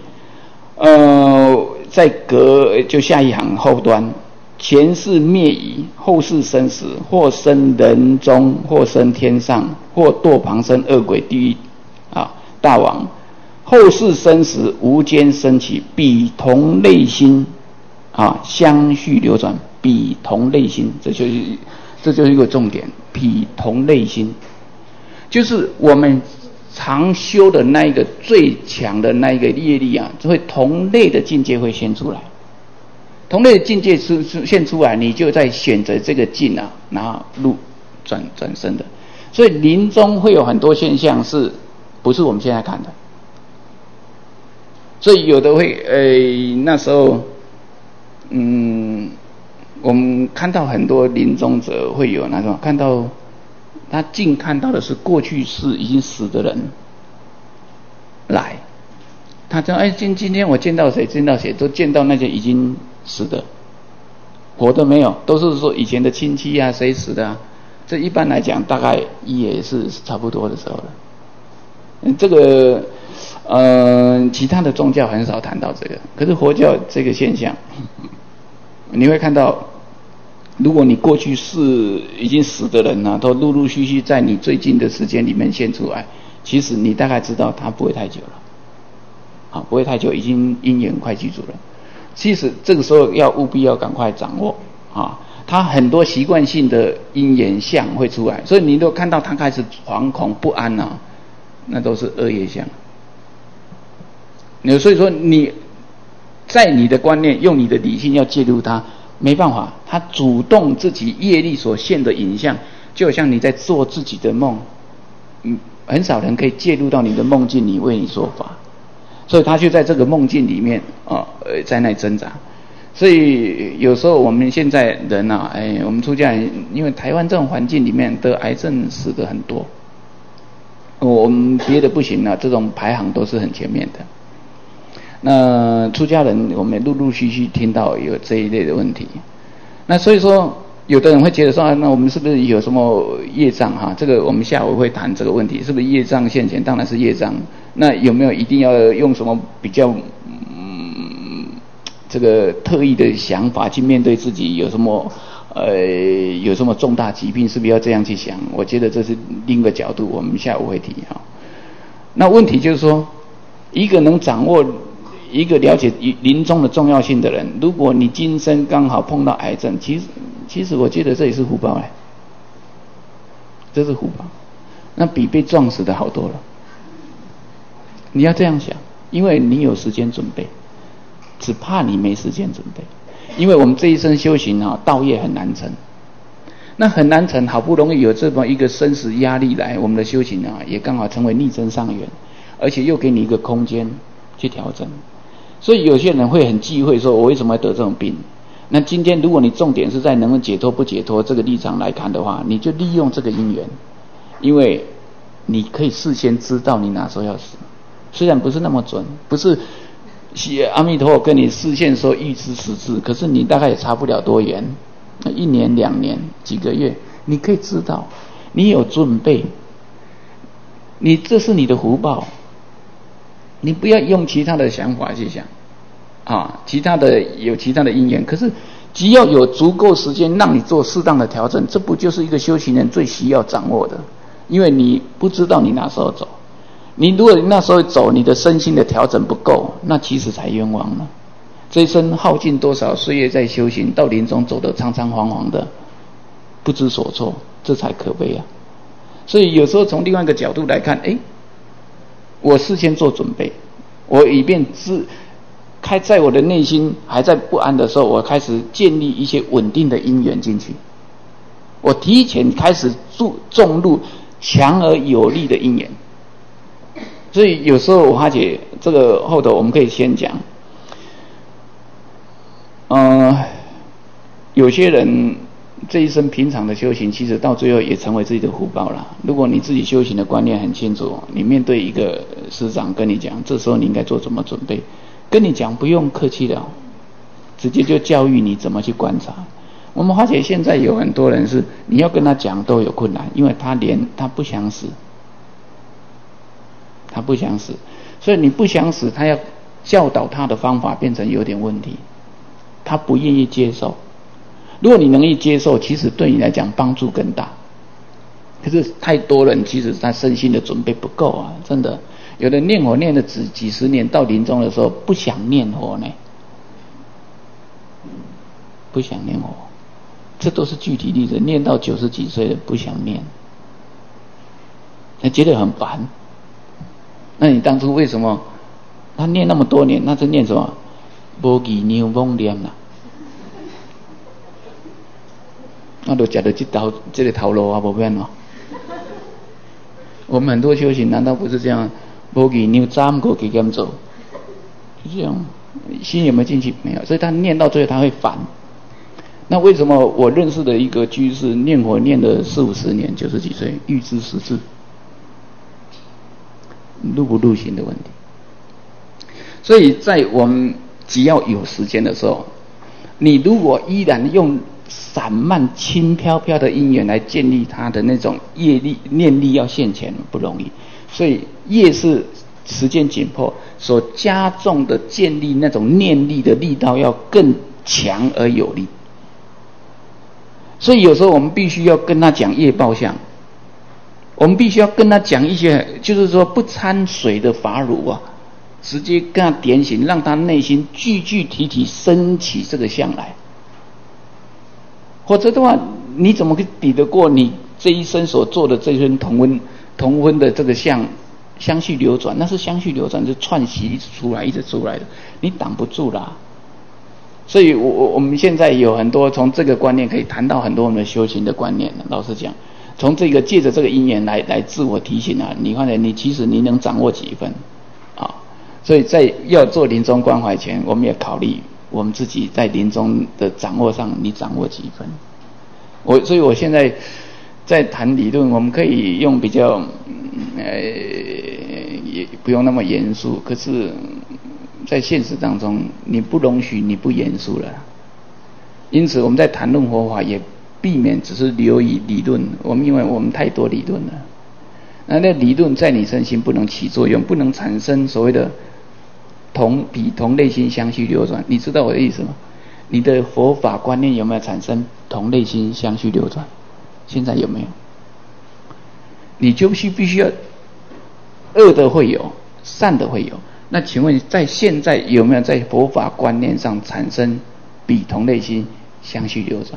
在就下一行后端，前世灭已，后世生时，或生人中，或生天上，或堕旁生恶鬼地狱大王。后世生时，无间升起，彼同类心相续流转，彼同类心，这就是一个重点。彼同类心就是我们常修的那一个最强的那一个业力啊，就会同类的境界会现出来。同类的境界现出来，你就在选择这个境啊，然后入转生的。所以临终会有很多现象是不是我们现在看的？所以有的会那时候我们看到很多临终者会有那种看到他竟看到的是过去世已经死的人来，他说今天我见到谁都见到那些已经死的，活的没有，都是说以前的亲戚啊谁死的啊，这一般来讲大概也是差不多的时候了。这个其他的宗教很少谈到这个，可是佛教这个现象你会看到，如果你过去是已经死的人啊，都陆陆续续在你最近的时间里面现出来，其实你大概知道他不会太久了，不会太久，已经因缘快具足了。其实这个时候务必要赶快掌握他很多习惯性的因缘相会出来，所以你如果看到他开始惶恐不安那都是恶业相。所以说你在你的观念用你的理性要介入他，没办法，他主动自己业力所现的影像，就好像你在做自己的梦，很少人可以介入到你的梦境里为你说法，所以他就在这个梦境里面在那里挣扎。所以有时候我们现在人我们出家人，因为台湾这种环境里面得癌症死的很多，我们别的不行这种排行都是很前面的。那出家人我们陆陆续续听到有这一类的问题，那所以说有的人会觉得说那我们是不是有什么业障这个我们下午会谈这个问题，是不是业障现前？当然是业障。那有没有一定要用什么比较这个特异的想法去面对自己有什么重大疾病，是不是要这样去想？我觉得这是另一个角度，我们下午会提那问题就是说，一个能掌握一个了解临终的重要性的人，如果你今生刚好碰到癌症，其实我觉得这也是福报这是福报，那比被撞死的好多了。你要这样想，因为你有时间准备，只怕你没时间准备。因为我们这一生修行道业很难成，那很难成，好不容易有这么一个生死压力来，我们的修行也刚好成为逆增上缘，而且又给你一个空间去调整。所以有些人会很忌讳说，我为什么会得这种病？那今天如果你重点是在能够解脱不解脱这个立场来看的话，你就利用这个因缘，因为你可以事先知道你哪时候要死，虽然不是那么准，不是阿弥陀佛跟你示现说预知时至，可是你大概也差不了多远，1年2年几个月，你可以知道，你有准备，你这是你的福报，你不要用其他的想法去想其他的有其他的因缘，可是只要有足够时间让你做适当的调整，这不就是一个修行人最需要掌握的？因为你不知道你哪时候走，你如果那时候走，你的身心的调整不够，那其实才冤枉了。这一生耗尽多少岁月在修行，到临终走得苍苍黄黄的，不知所措，这才可悲啊！所以有时候从另外一个角度来看，我事先做准备，我以便在我的内心还在不安的时候，我开始建立一些稳定的因缘进去，我提前开始种入强而有力的因缘。所以有时候我发觉这个后头我们可以先讲，有些人这一生平常的修行，其实到最后也成为自己的福报了。如果你自己修行的观念很清楚，你面对一个师长跟你讲，这时候你应该做怎么准备，跟你讲不用客气了，直接就教育你怎么去观察。我们发觉现在有很多人是你要跟他讲都有困难，因为他不想死，所以你不想死，他要教导他的方法变成有点问题，他不愿意接受。如果你能够接受，其实对你来讲帮助更大。可是太多人其实他身心的准备不够啊，真的。有的念佛念了几十年，到临终的时候不想念佛呢，不想念佛，这都是具体例子。念到90几岁了不想念，他觉得很烦。那你当初为什么他念那么多年？那是念什么？无记念忘念啦。那就吃到这个头路啊，不变哦。我们很多修行难道不是这样？无记念站过去咁做，就这样，心有没有进去？没有，所以他念到最后他会烦。那为什么我认识的一个居士念佛念了40-50年，90几岁预知时至，入不入行的问题。所以在我们只要有时间的时候，你如果依然用散漫轻飘飘的因缘来建立他的那种业力念力，要现前不容易。所以业是时间紧迫，所加重的建立那种念力的力道要更强而有力。所以有时候我们必须要跟他讲业报相，我们必须要跟他讲一些就是说不掺水的法乳啊，直接跟他点醒，让他内心具体升起这个相来。否则的话，你怎么可以抵得过你这一生所做的这份同温的这个相续流转？那是相续流转，是串习一直出来的，你挡不住啦。所以我们现在有很多从这个观念可以谈到很多我们的修行的观念。老实讲，从这个借着这个因缘来自我提醒啊，你看你其实你能掌握几分啊？所以在要做临终关怀前，我们也考虑我们自己在临终的掌握上，你掌握几分？所以我现在在谈理论，我们可以用比较也不用那么严肃，可是在现实当中，你不容许你不严肃了。因此我们在谈论佛法也避免只是流于理论，因为我们太多理论了，那理论在你身心不能起作用，不能产生所谓的比同类心相续流转。你知道我的意思吗？你的佛法观念有没有产生同类心相续流转？现在有没有？你就必须要恶的会有，善的会有。那请问在现在有没有在佛法观念上产生比同类心相续流转？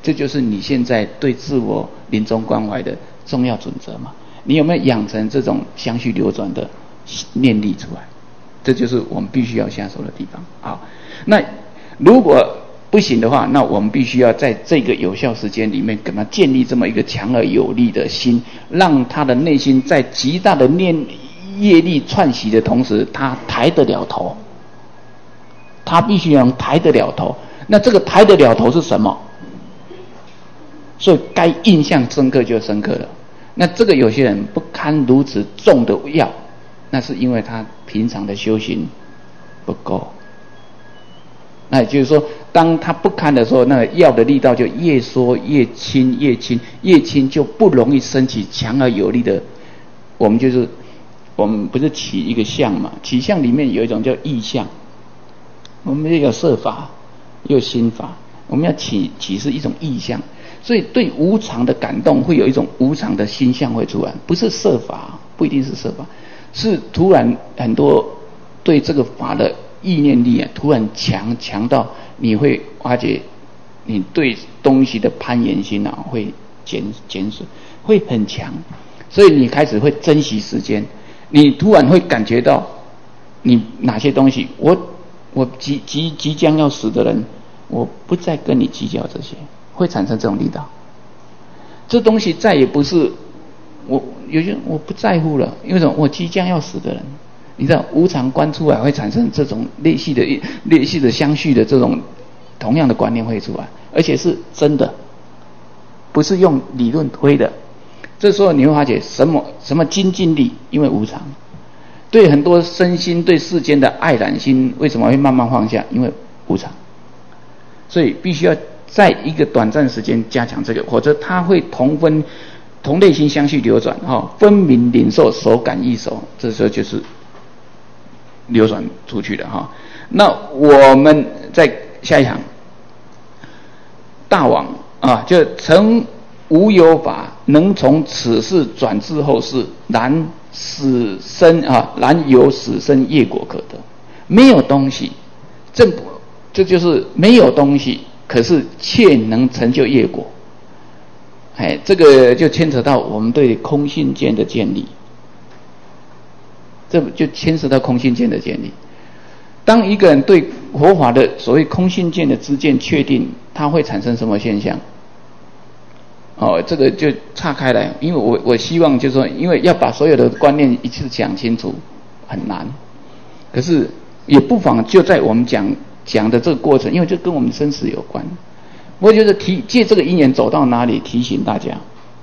这就是你现在对自我临终关怀的重要准则嘛。你有没有养成这种相续流转的念力出来？这就是我们必须要下手的地方。好，那如果不行的话，那我们必须要在这个有效时间里面给他建立这么一个强而有力的心，让他的内心在极大的业力串习的同时，他抬得了头。他必须能抬得了头。那这个抬得了头是什么？所以该印象深刻就深刻了。那这个有些人不堪如此重的药，那是因为他平常的修行不够。那也就是说，当他不堪的时候，那个药的力道就越缩越轻，越轻就不容易升起强而有力的。我们不是起一个相嘛？起相里面有一种叫意相，我们也有色法，也有心法。我们要起是一种意相，所以对无常的感动会有一种无常的心相会出来，不是色法，不一定是色法，是突然很多对这个法的意念力啊，突然强到你会发觉你对东西的攀岩心啊会减损，会很强，所以你开始会珍惜时间，你突然会感觉到你哪些东西，我即将要死的人，我不再跟你计较这些，会产生这种力道。这东西再也不是有些我不在乎了，因为什么？我即将要死的人。你知道无常观出来会产生这种类似的相续的这种同样的观念会出来，而且是真的，不是用理论推的。这时候你会发觉什么精进力，因为无常。对很多身心对世间的爱染心为什么会慢慢放下？因为无常。所以必须要在一个短暂时间加强这个，否则它会同类心相续流转，分明领受手感意手，这时候就是流转出去的哈。那我们在下一行，大王啊，就成无有法能从此世转至后世，然有死生业果可得。没有东西，这就是没有东西，可是却能成就业果。这个就牵扯到我们对空性见的建立，这就牵涉到空性见的建立。当一个人对佛法的所谓空性见的知见确定，它会产生什么现象？这个就岔开来，因为我希望就是说，因为要把所有的观念一次讲清楚很难，可是也不妨就在我们讲的这个过程，因为这跟我们生死有关。我觉得借这个因缘走到哪里，提醒大家。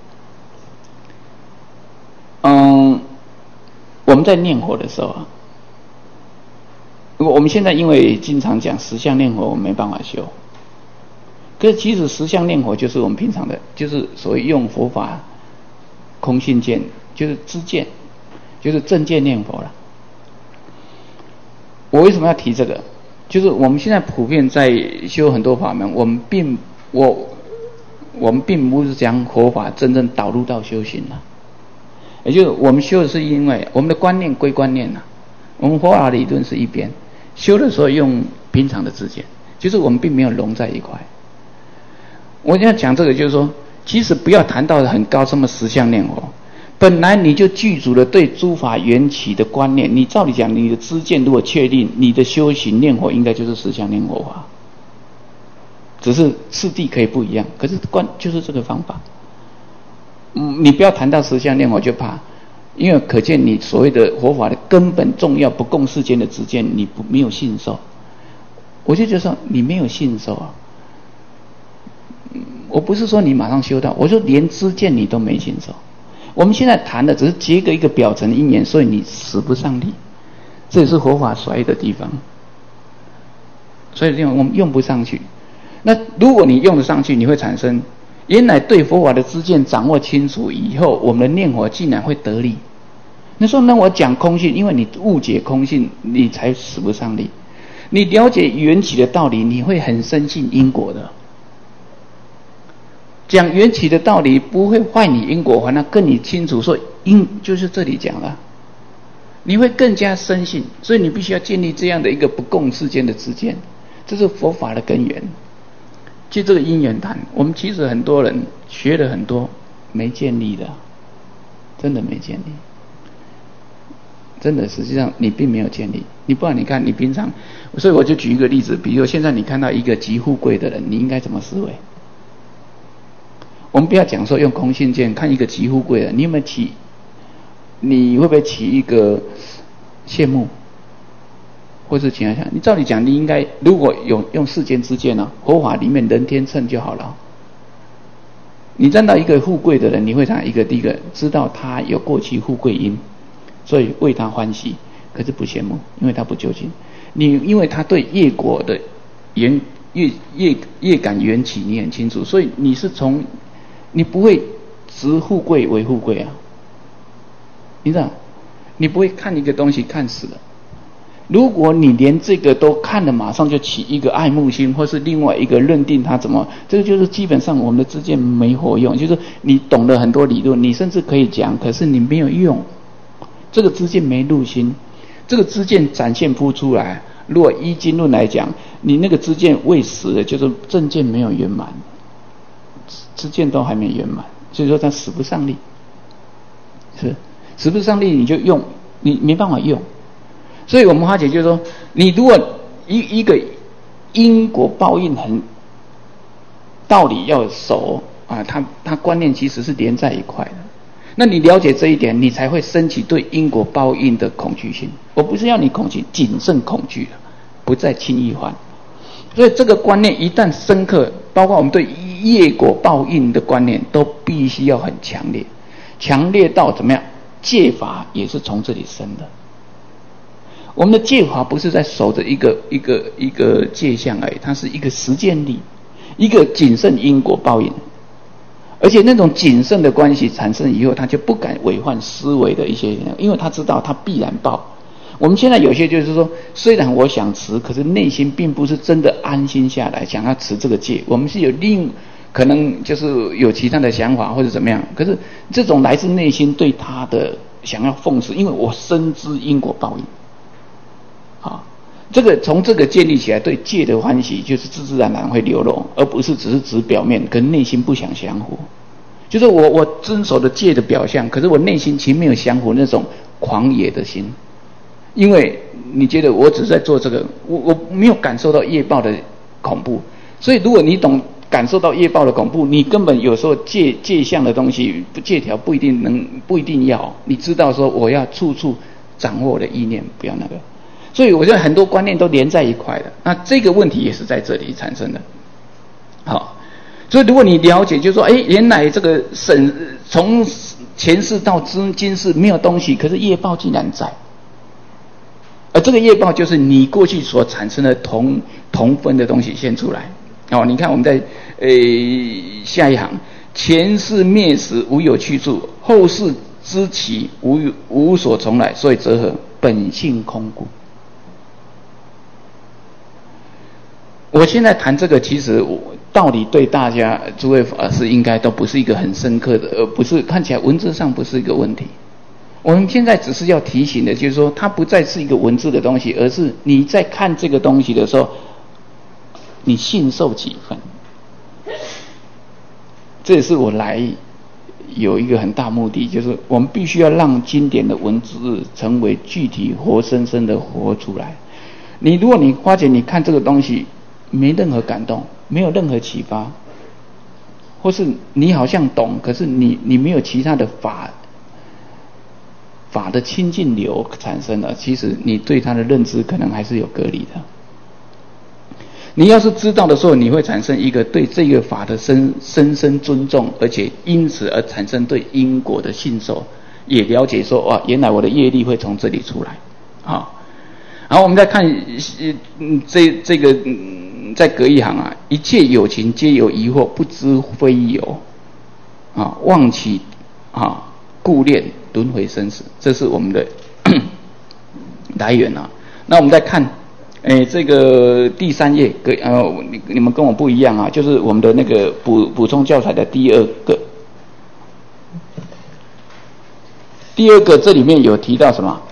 我们在念佛的时候啊，我们现在因为经常讲实相念佛，我们没办法修。可是其实实相念佛就是我们平常的，就是所谓用佛法空性见，就是知见，就是正见念佛了。我为什么要提这个？就是我们现在普遍在修很多法门，我们并不是将佛法真正导入到修行了，也就是我们修的是因为我们的观念归观念了，我们佛法理论是一边，修的时候用平常的知见，就是我们并没有融在一块。我要讲这个就是说，其实不要谈到很高深的实相念佛，本来你就具足了对诸法缘起的观念，你照理讲，你的知见如果确定，你的修行念佛应该就是实相念佛法，只是次第可以不一样，可是就是这个方法。你不要谈到实相念佛就怕，因为可见你所谓的佛法的根本重要不共世间的知见，你没有信受。我就觉得说你没有信受啊。我不是说你马上修到，我说连知见你都没信受。我们现在谈的只是结个一个表层因缘，所以你使不上力，这也是佛法衰的地方。所以我们用不上去。那如果你用得上去，你会产生原来对佛法的知见掌握清楚以后，我们的念佛竟然会得力。你说那我讲空性，因为你误解空性，你才使不上力。你了解缘起的道理，你会很深信因果的。讲缘起的道理不会坏你因果，反而更你清楚说因就是这里讲了，你会更加深信。所以你必须要建立这样的一个不共世间的知见，这是佛法的根源。 就这个因缘谈，我们其实很多人学了很多没建立的，真的没建立，真的实际上你并没有建立。你不然你看你平常，所以我就举一个例子，比如说现在你看到一个极富贵的人，你应该怎么思维？我们不要讲说用空性见看一个极富贵的人，你会不会起一个羡慕？或是想想，你照理讲，你应该如果有用世间之见佛法里面人天乘就好了。你站到一个富贵的人，你会想第一个知道他有过去富贵因，所以为他欢喜，可是不羡慕，因为他不究竟。因为他对业果的业感缘起你很清楚，所以你不会执富贵为富贵啊，你知道，你不会看一个东西看死了。如果你连这个都看了，马上就起一个爱慕心，或是另外一个认定他怎么，这个就是基本上我们的知见没活用，就是你懂了很多理论，你甚至可以讲，可是你没有用，这个知见没入心，这个知见展现不出来。如果依经论来讲，你那个知见未死的，就是正见没有圆满，知见都还没圆满，所以说他使不上力，是使不上力，你就用，你没办法用。所以我们花姐就说，你如果一个因果报应很道理要熟啊，他观念其实是连在一块的。那你了解这一点，你才会升起对因果报应的恐惧心。我不是要你恐惧，谨慎恐惧，不再轻易犯。所以这个观念一旦深刻，包括我们对业果报应的观念，都必须要很强烈，强烈到怎么样？戒法也是从这里生的。我们的戒法不是在守着一个戒相而已，它是一个实践力，一个谨慎因果报应。而且那种谨慎的关系产生以后，他就不敢违反思维的一些，因为他知道他必然报。我们现在有些就是说，虽然我想持，可是内心并不是真的安心下来，想要持这个戒。我们是有可能就是有其他的想法或者怎么样，可是这种来自内心对他的想要奉持，因为我深知因果报应。这个从这个建立起来，对戒的欢喜就是自自然然会流露，而不是只是指表面，跟内心不想降服。就是我遵守的戒的表象，可是我内心其实没有降服那种狂野的心，因为你觉得我只是在做这个，我没有感受到业报的恐怖。所以如果你懂感受到业报的恐怖，你根本有时候戒相的东西戒条不一定要，你知道说我要处处掌握我的意念，不要那个。所以我觉得很多观念都连在一块的，那这个问题也是在这里产生的。好，所以如果你了解，就是说，原来这个从前世到今世没有东西，可是业报竟然在，而这个业报就是你过去所产生的同分的东西现出来。你看我们在下一行，前世灭时无有去处，后世知其无所从来，所以则何？本性空故。我现在谈这个，其实道理对大家诸位法师应该都不是一个很深刻的，而不是看起来文字上不是一个问题。我们现在只是要提醒的，就是说它不再是一个文字的东西，而是你在看这个东西的时候，你信受几分。这也是我来有一个很大目的，就是我们必须要让经典的文字成为具体活生生的活出来。如果你花钱你看这个东西没任何感动，没有任何启发，或是你好像懂，可是你没有其他的法的亲近流产生了，其实你对它的认知可能还是有隔离的。你要是知道的时候，你会产生一个对这个法的深深尊重，而且因此而产生对因果的信受，也了解说原来我的业力会从这里出来啊。然后我们再看这个再隔一行啊，一切有情皆有疑惑，不知非有妄起故恋轮回生死，这是我们的来源啊。那我们再看这个第3页，你们跟我不一样啊，就是我们的那个补充教材的第2个。第2个这里面有提到什么？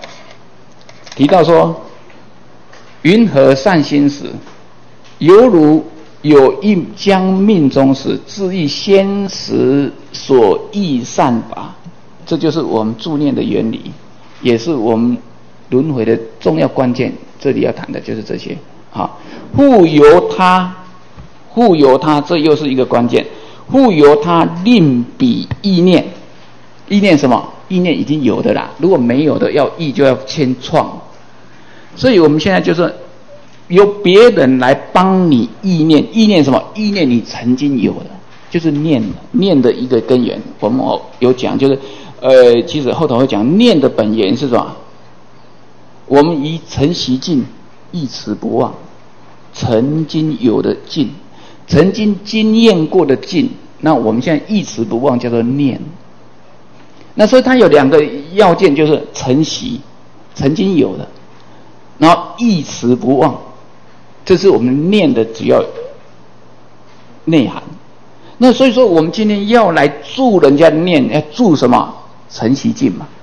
提到说，云何善心时，犹如有意将命终时，自意先时所忆善法，这就是我们助念的原理，也是我们轮回的重要关键。这里要谈的就是这些。好，复由他，这又是一个关键。复由他另彼意念，意念什么？意念已经有的啦，如果没有的要意就要先创。所以我们现在就是由别人来帮你意念，意念什么？意念你曾经有的，就是念的一个根源。我们有讲，就是其实后头会讲，念的本源是什么？我们以曾习境，一持不忘，曾经有的境，曾经经验过的境，那我们现在一持不忘叫做念。那所以它有两个要件，就是曾习，曾经有的，然后一持不忘。这是我们念的主要内涵。那所以说我们今天要来助人家念，要助什么？曾习境嘛。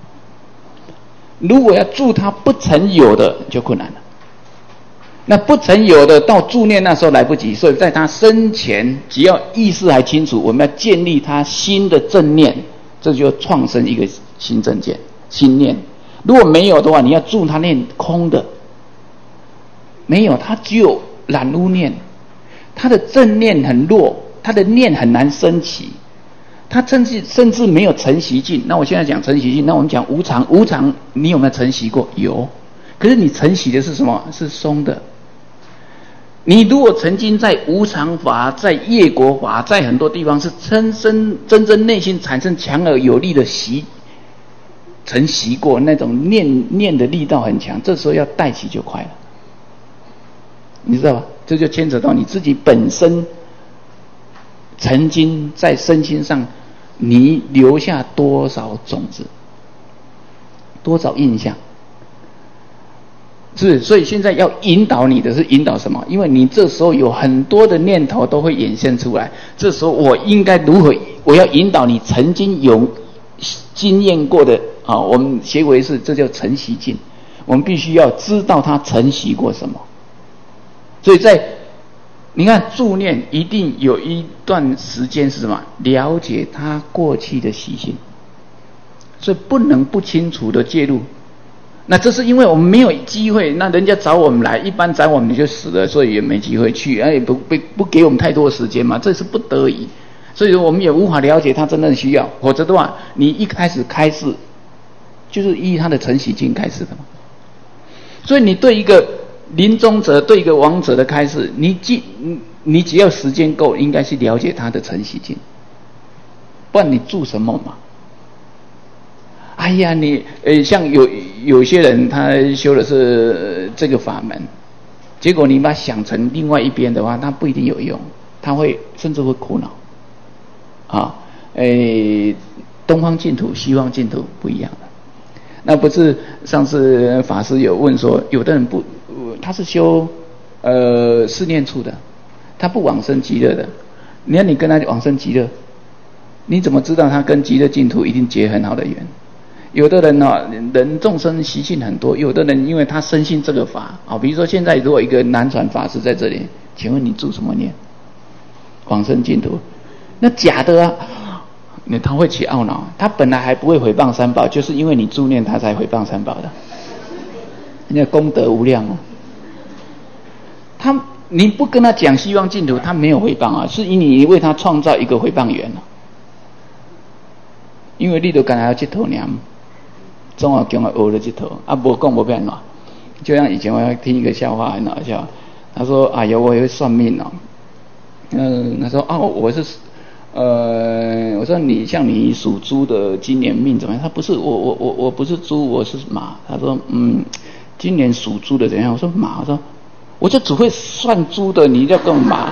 如果要助他不曾有的就困难了。那不曾有的到助念那时候来不及，所以在他生前只要意识还清楚，我们要建立他新的正念，这就创生一个新正见、新念。如果没有的话，你要助他念空的。没有，他只有染污念，他的正念很弱，他的念很难升起，他甚至没有承习境。那我现在讲承习境，那我们讲无常，无常你有没有承习过？有，可是你承习的是什么？是松的。你如果曾经在无常法、在业果法、在很多地方是真正内心产生强而有力的承习过，那种念的力道很强，这时候要带起就快了。你知道吧？这就牵扯到你自己本身曾经在身心上你留下多少种子，多少印象。是，所以现在要引导你的是引导什么？因为你这时候有很多的念头都会衍现出来，这时候我应该如何？我要引导你曾经有经验过的啊，我们学为是这叫承习境，我们必须要知道他承习过什么。所以你看助念一定有一段时间是什么？了解他过去的习性，所以不能不清楚的介入。那这是因为我们没有机会，那人家找我们来，一般找我们就死了，所以也没机会去，也不给我们太多时间嘛，这是不得已。所以我们也无法了解他真正的需要，否则的话，你一开始开示就是依他的承习境开始的嘛。所以你对一个临终者，对一个亡者的开示，你只要时间够，应该去了解他的承习境，不然你助什么嘛？哎呀，你像有些人他修的是这个法门，结果你把它想成另外一边的话，他不一定有用，他会甚至会苦恼。啊，东方净土、西方净土不一样的。那不是上次法师有问说，有的人他是修四念处的，他不往生极乐的。你看你跟他往生极乐，你怎么知道他跟极乐净土一定结很好的缘？有的人人众生习性很多，有的人因为他深信这个法啊，比如说现在如果一个南传法师在这里，请问你住什么念？往生净土，那假的啊！他会起懊恼，他本来还不会毁谤三宝，就是因为你助念他才毁谤三宝的，那功德无量哦。你不跟他讲希望净土，他没有毁谤啊，是因你为他创造一个毁谤缘啊。因为你都干还要这头念，总要讲学了这头，没讲没变嘛。就像以前我要听一个笑话很好笑，他说：“哎呀，我会算命哦。”他说：“啊，我是。”我说你属猪的，今年命怎么样？他不是我不是猪，我是马。他说今年属猪的怎样？我说马。我说我就只会算猪的，你要跟我马。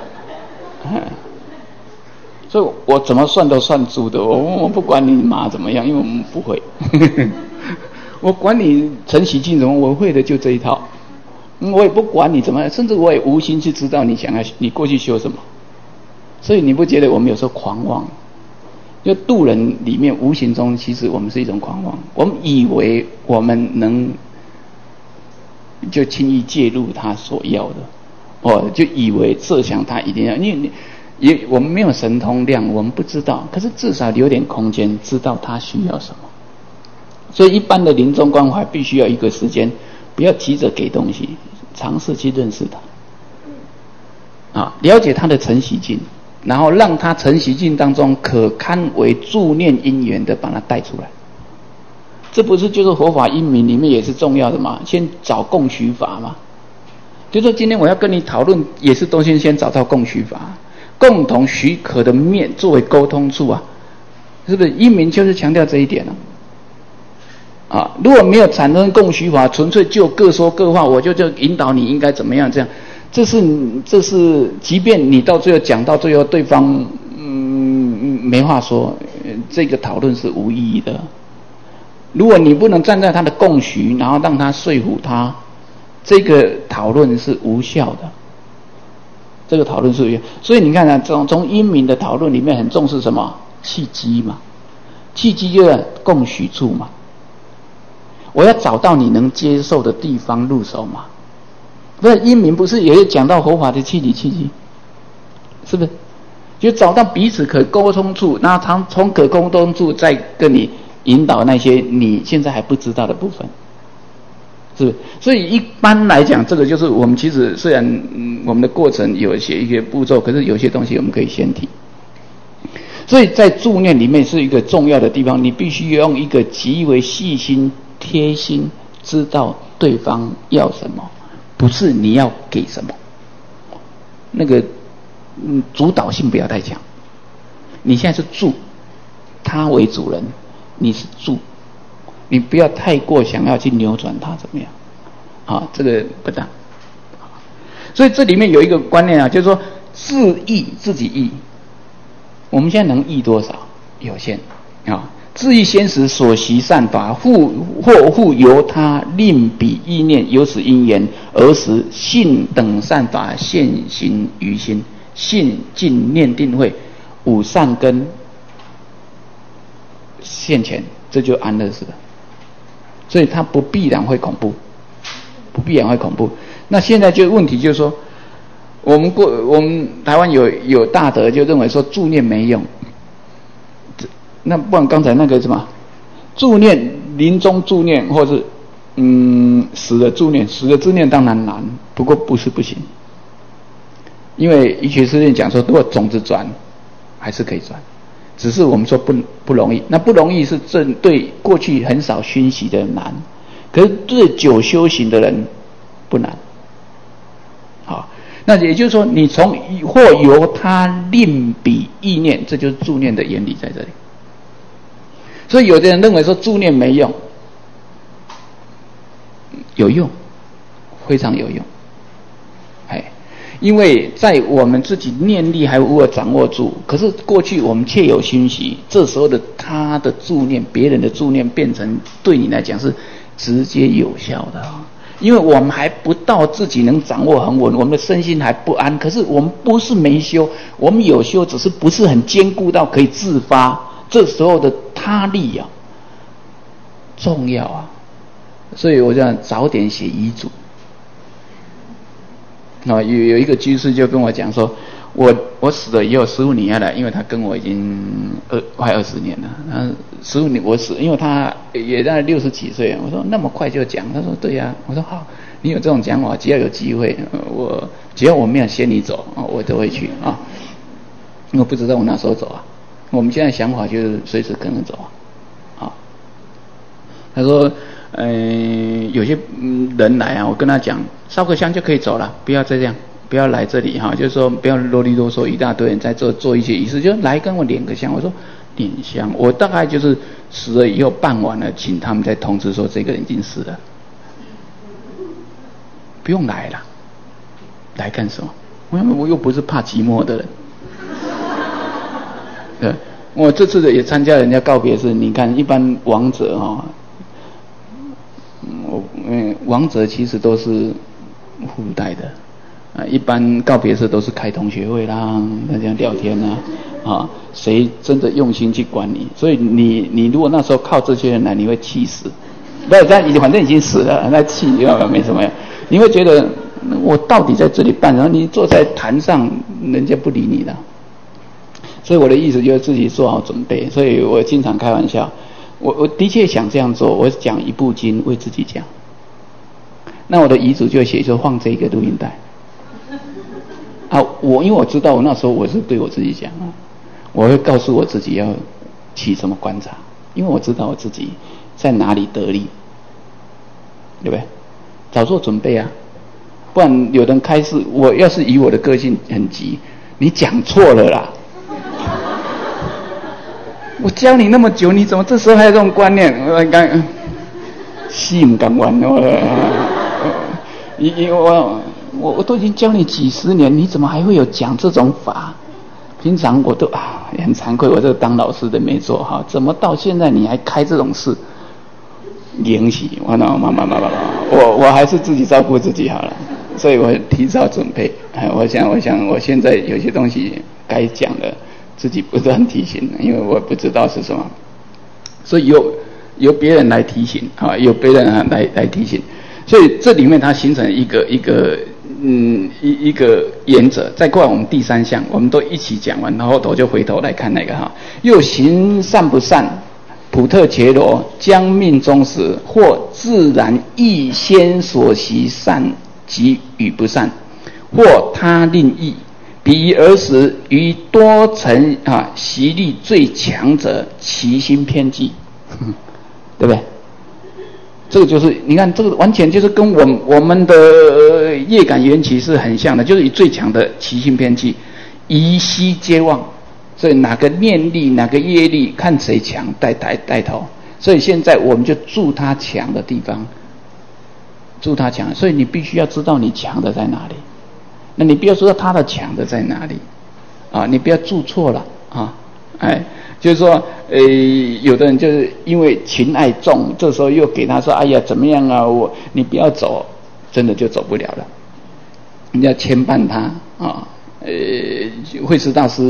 所以我怎么算都算猪的，我不管你马怎么样，因为我们不会。我管你承习境什么，我会的就这一套。我也不管你怎么样，甚至我也无心去知道你过去修什么。所以你不觉得我们有时候狂妄？就度人里面无形中，其实我们是一种狂妄。我们以为我们能就轻易介入他所要的， 就以为设想他一定要，因为我们没有神通量，我们不知道，可是至少留点空间，知道他需要什么。所以一般的临终关怀必须要一个时间，不要急着给东西，尝试去认识他，了解他的承袭境，然后让他承袭境当中可堪为助念因缘的把他带出来。这不是就是佛法因明里面也是重要的嘛？先找共许法嘛。就说今天我要跟你讨论，也是都先找到共许法，共同许可的面作为沟通处啊，是不是？因明就是强调这一点如果没有产生共许法，纯粹就各说各话，我就引导你应该怎么样，这样，这是，即便你到最后讲到最后，对方没话说，这个讨论是无意义的。如果你不能站在他的共许，然后让他说服他，这个讨论是无效的。这个讨论是无效，所以你看啊，从因明的讨论里面很重视什么？契机嘛，契机就是共许处嘛。我要找到你能接受的地方入手嘛。不是因明不是也有讲到佛法的契机，是不是？就找到彼此可沟通处，那从可沟通处再跟你引导那些你现在还不知道的部分，是不是？所以一般来讲，这个就是我们其实虽然我们的过程有一些步骤，可是有些东西我们可以先提。所以在助念里面是一个重要的地方，你必须用一个极为细心贴心，知道对方要什么，不是你要给什么。那个主导性不要太强。你现在是助，他为主人，你是助，你不要太过想要去扭转他怎么样，这个不当。所以这里面有一个观念就是说自益自己益，我们现在能益多少？有限自益先时所习善法，或由他令彼意念，由此因缘而使信等善法现行于心，信尽念定慧五善根现前，这就安乐死了。所以它不必然会恐怖，不必然会恐怖。那现在就问题就是说，我们台湾有大德就认为说助念没用，那不然刚才那个什么助念，临终助念，或是死的助念，死的助念当然难，不过不是不行。因为医学师念讲说，如果种子转还是可以转，只是我们说不容易。那不容易是针对过去很少熏习的人难，可是对久修行的人不难。好，那也就是说，你从或由他令彼意念，这就是助念的原理在这里。所以有的人认为说助念没用，有用，非常有用。因为在我们自己念力还无法掌握住，可是过去我们确有熏习，这时候的他的助念，别人的助念变成对你来讲是直接有效的。因为我们还不到自己能掌握很稳，我们的身心还不安，可是我们不是没修，我们有修，只是不是很坚固到可以自发，这时候的他力重要所以我就早点写遗嘱。有一个居士就跟我讲说，我死了以后15年了，因为他跟我已经快20年了，15年我死，因为他也在60几岁。我说那么快就讲？他说对呀。我说好，你有这种讲法，只要有机会，只要我没有先你走我都会去因为不知道我哪时候走我们现在想法就是随时跟着走他说有些人来我跟他讲烧个香就可以走了，不要这样，不要来这里就是说不要啰里啰嗦一大堆人在做一些仪式，就来跟我点个香。我说点香，我大概就是死了以后办完了，请他们再通知说这个人已经死了，不用来了，来干什么？我又不是怕寂寞的人。对，我这次也参加人家告别式，你看一般亡者亡者其实都是附带的一般告别式都是开同学会啦，大家聊天谁真的用心去管你？所以你如果那时候靠这些人来，你会气死。不是，反正已经死了，那气没什么呀。你会觉得我到底在这里办，然后你坐在坛上，人家不理你的。所以我的意思就是自己做好准备。所以我经常开玩笑，我的确想这样做，我讲一部经为自己讲。那我的遗嘱就写说放这个录音带。因为我知道我那时候我是对我自己讲啊，我会告诉我自己要起什么观察，因为我知道我自己在哪里得力，对不对？早做准备啊，不然有人开示，我要是以我的个性很急，你讲错了啦。我教你那么久，你怎么这时候还有这种观念？我刚戏不敢玩我都已经教你几十年，你怎么还会有讲这种法？平常我都也很惭愧，我这个当老师的没做好，怎么到现在你还开这种事？灵洗我还是自己照顾自己好了，所以我提早准备。我想我现在有些东西该讲的，自己不断提醒，因为我不知道是什么，所以由别人来提醒由别人来提醒，所以这里面它形成一个原则。再过来我们第三项，我们都一起讲完，然后我就回头来看那个又行善不善，普特伽罗将命终时，或自然意先所习善及与不善，或他令意，比而时于多层习力最强者，其心偏激，对不对？这个就是你看，这个完全就是跟我们的业感缘起是很像的，就是以最强的其心偏激，宜悉皆忘。所以哪个念力哪个业力看谁强带头，所以现在我们就助他强的地方，助他强，所以你必须要知道你强的在哪里，那你不要知道他的强的在哪里你不要助错了就是说有的人就是因为情爱重，这时候又给他说哎呀怎么样你不要走，真的就走不了了，你要牵绊他慧思大师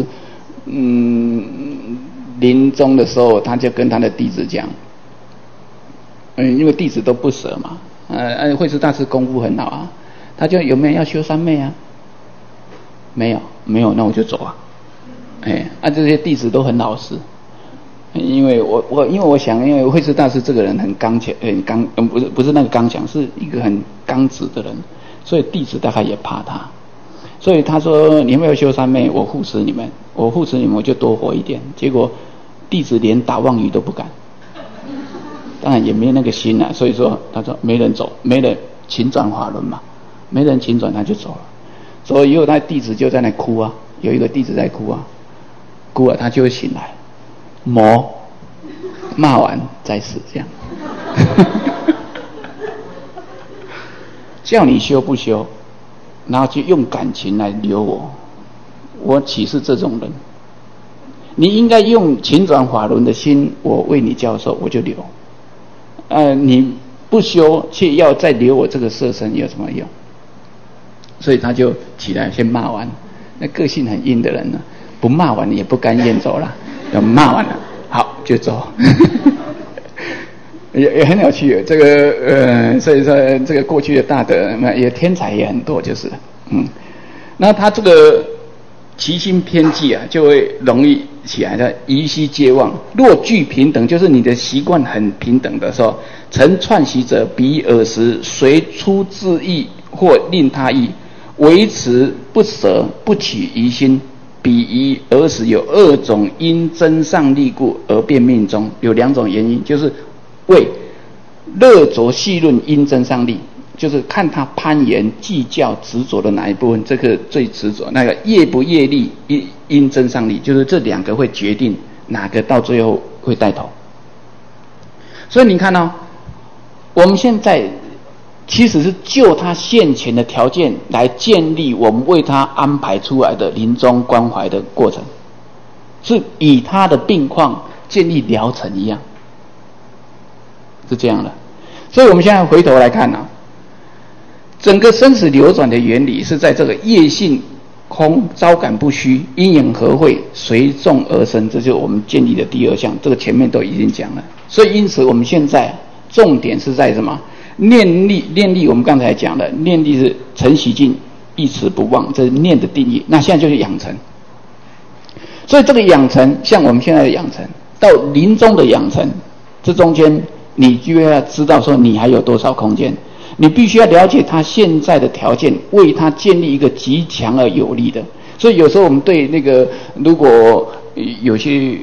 临终的时候，他就跟他的弟子讲，因为弟子都不舍嘛，慧思大师功夫很好他就有没有要修三昧没有，那我就走这些弟子都很老实，因为我想，因为慧思大师这个人很刚强，不是那个刚强，是一个很刚直的人，所以弟子大概也怕他。所以他说你有没有修三昧，我护持你们我就多活一点。结果弟子连打妄语都不敢，当然也没那个心所以说他说没人走，没人请转法轮嘛，没人请转他就走了。走了以后他弟子就在那哭有一个弟子在哭他就会醒来，骂完再死这样叫你修不修，然后就用感情来留我岂是这种人？你应该用请转法轮的心，我为你教授，我就留。你不修，却要再留我这个色身，有什么用？所以他就起来先骂完。那个性很硬的人呢，不骂完也不甘愿走了，要骂完了，好就走。也很有趣，这个所以说这个过去的大德也天才也很多，就是那他这个其心偏激就会容易起来的，宜悉皆忘。若具平等，就是你的习惯很平等的时候，曾串习者，彼尔时随出自意或令他意，维持不舍，不起疑心。彼于尔时有2种因真上力故而变命中，有2种原因，就是为乐着细论因真上力，就是看他攀岩计较执着的哪一部分，这个最执着，那个业不业力因真上力，就是这2个会决定哪个到最后会带头。所以你看我们现在其实是就他现前的条件来建立我们为他安排出来的临终关怀的过程，是以他的病况建立疗程一样，是这样的。所以我们现在回头来看整个生死流转的原理是在这个业性空招感不虚，因缘合会，随众而生，这就是我们建立的第2项，这个前面都已经讲了。所以因此我们现在重点是在什么？ 念力我们刚才讲了，念力是诚喜敬，一词不忘，这是念的定义。那现在就是养成。所以这个养成，像我们现在的养成，到临终的养成，这中间你就要知道说你还有多少空间，你必须要了解他现在的条件，为他建立一个极强而有力的。所以有时候我们对那个，如果有些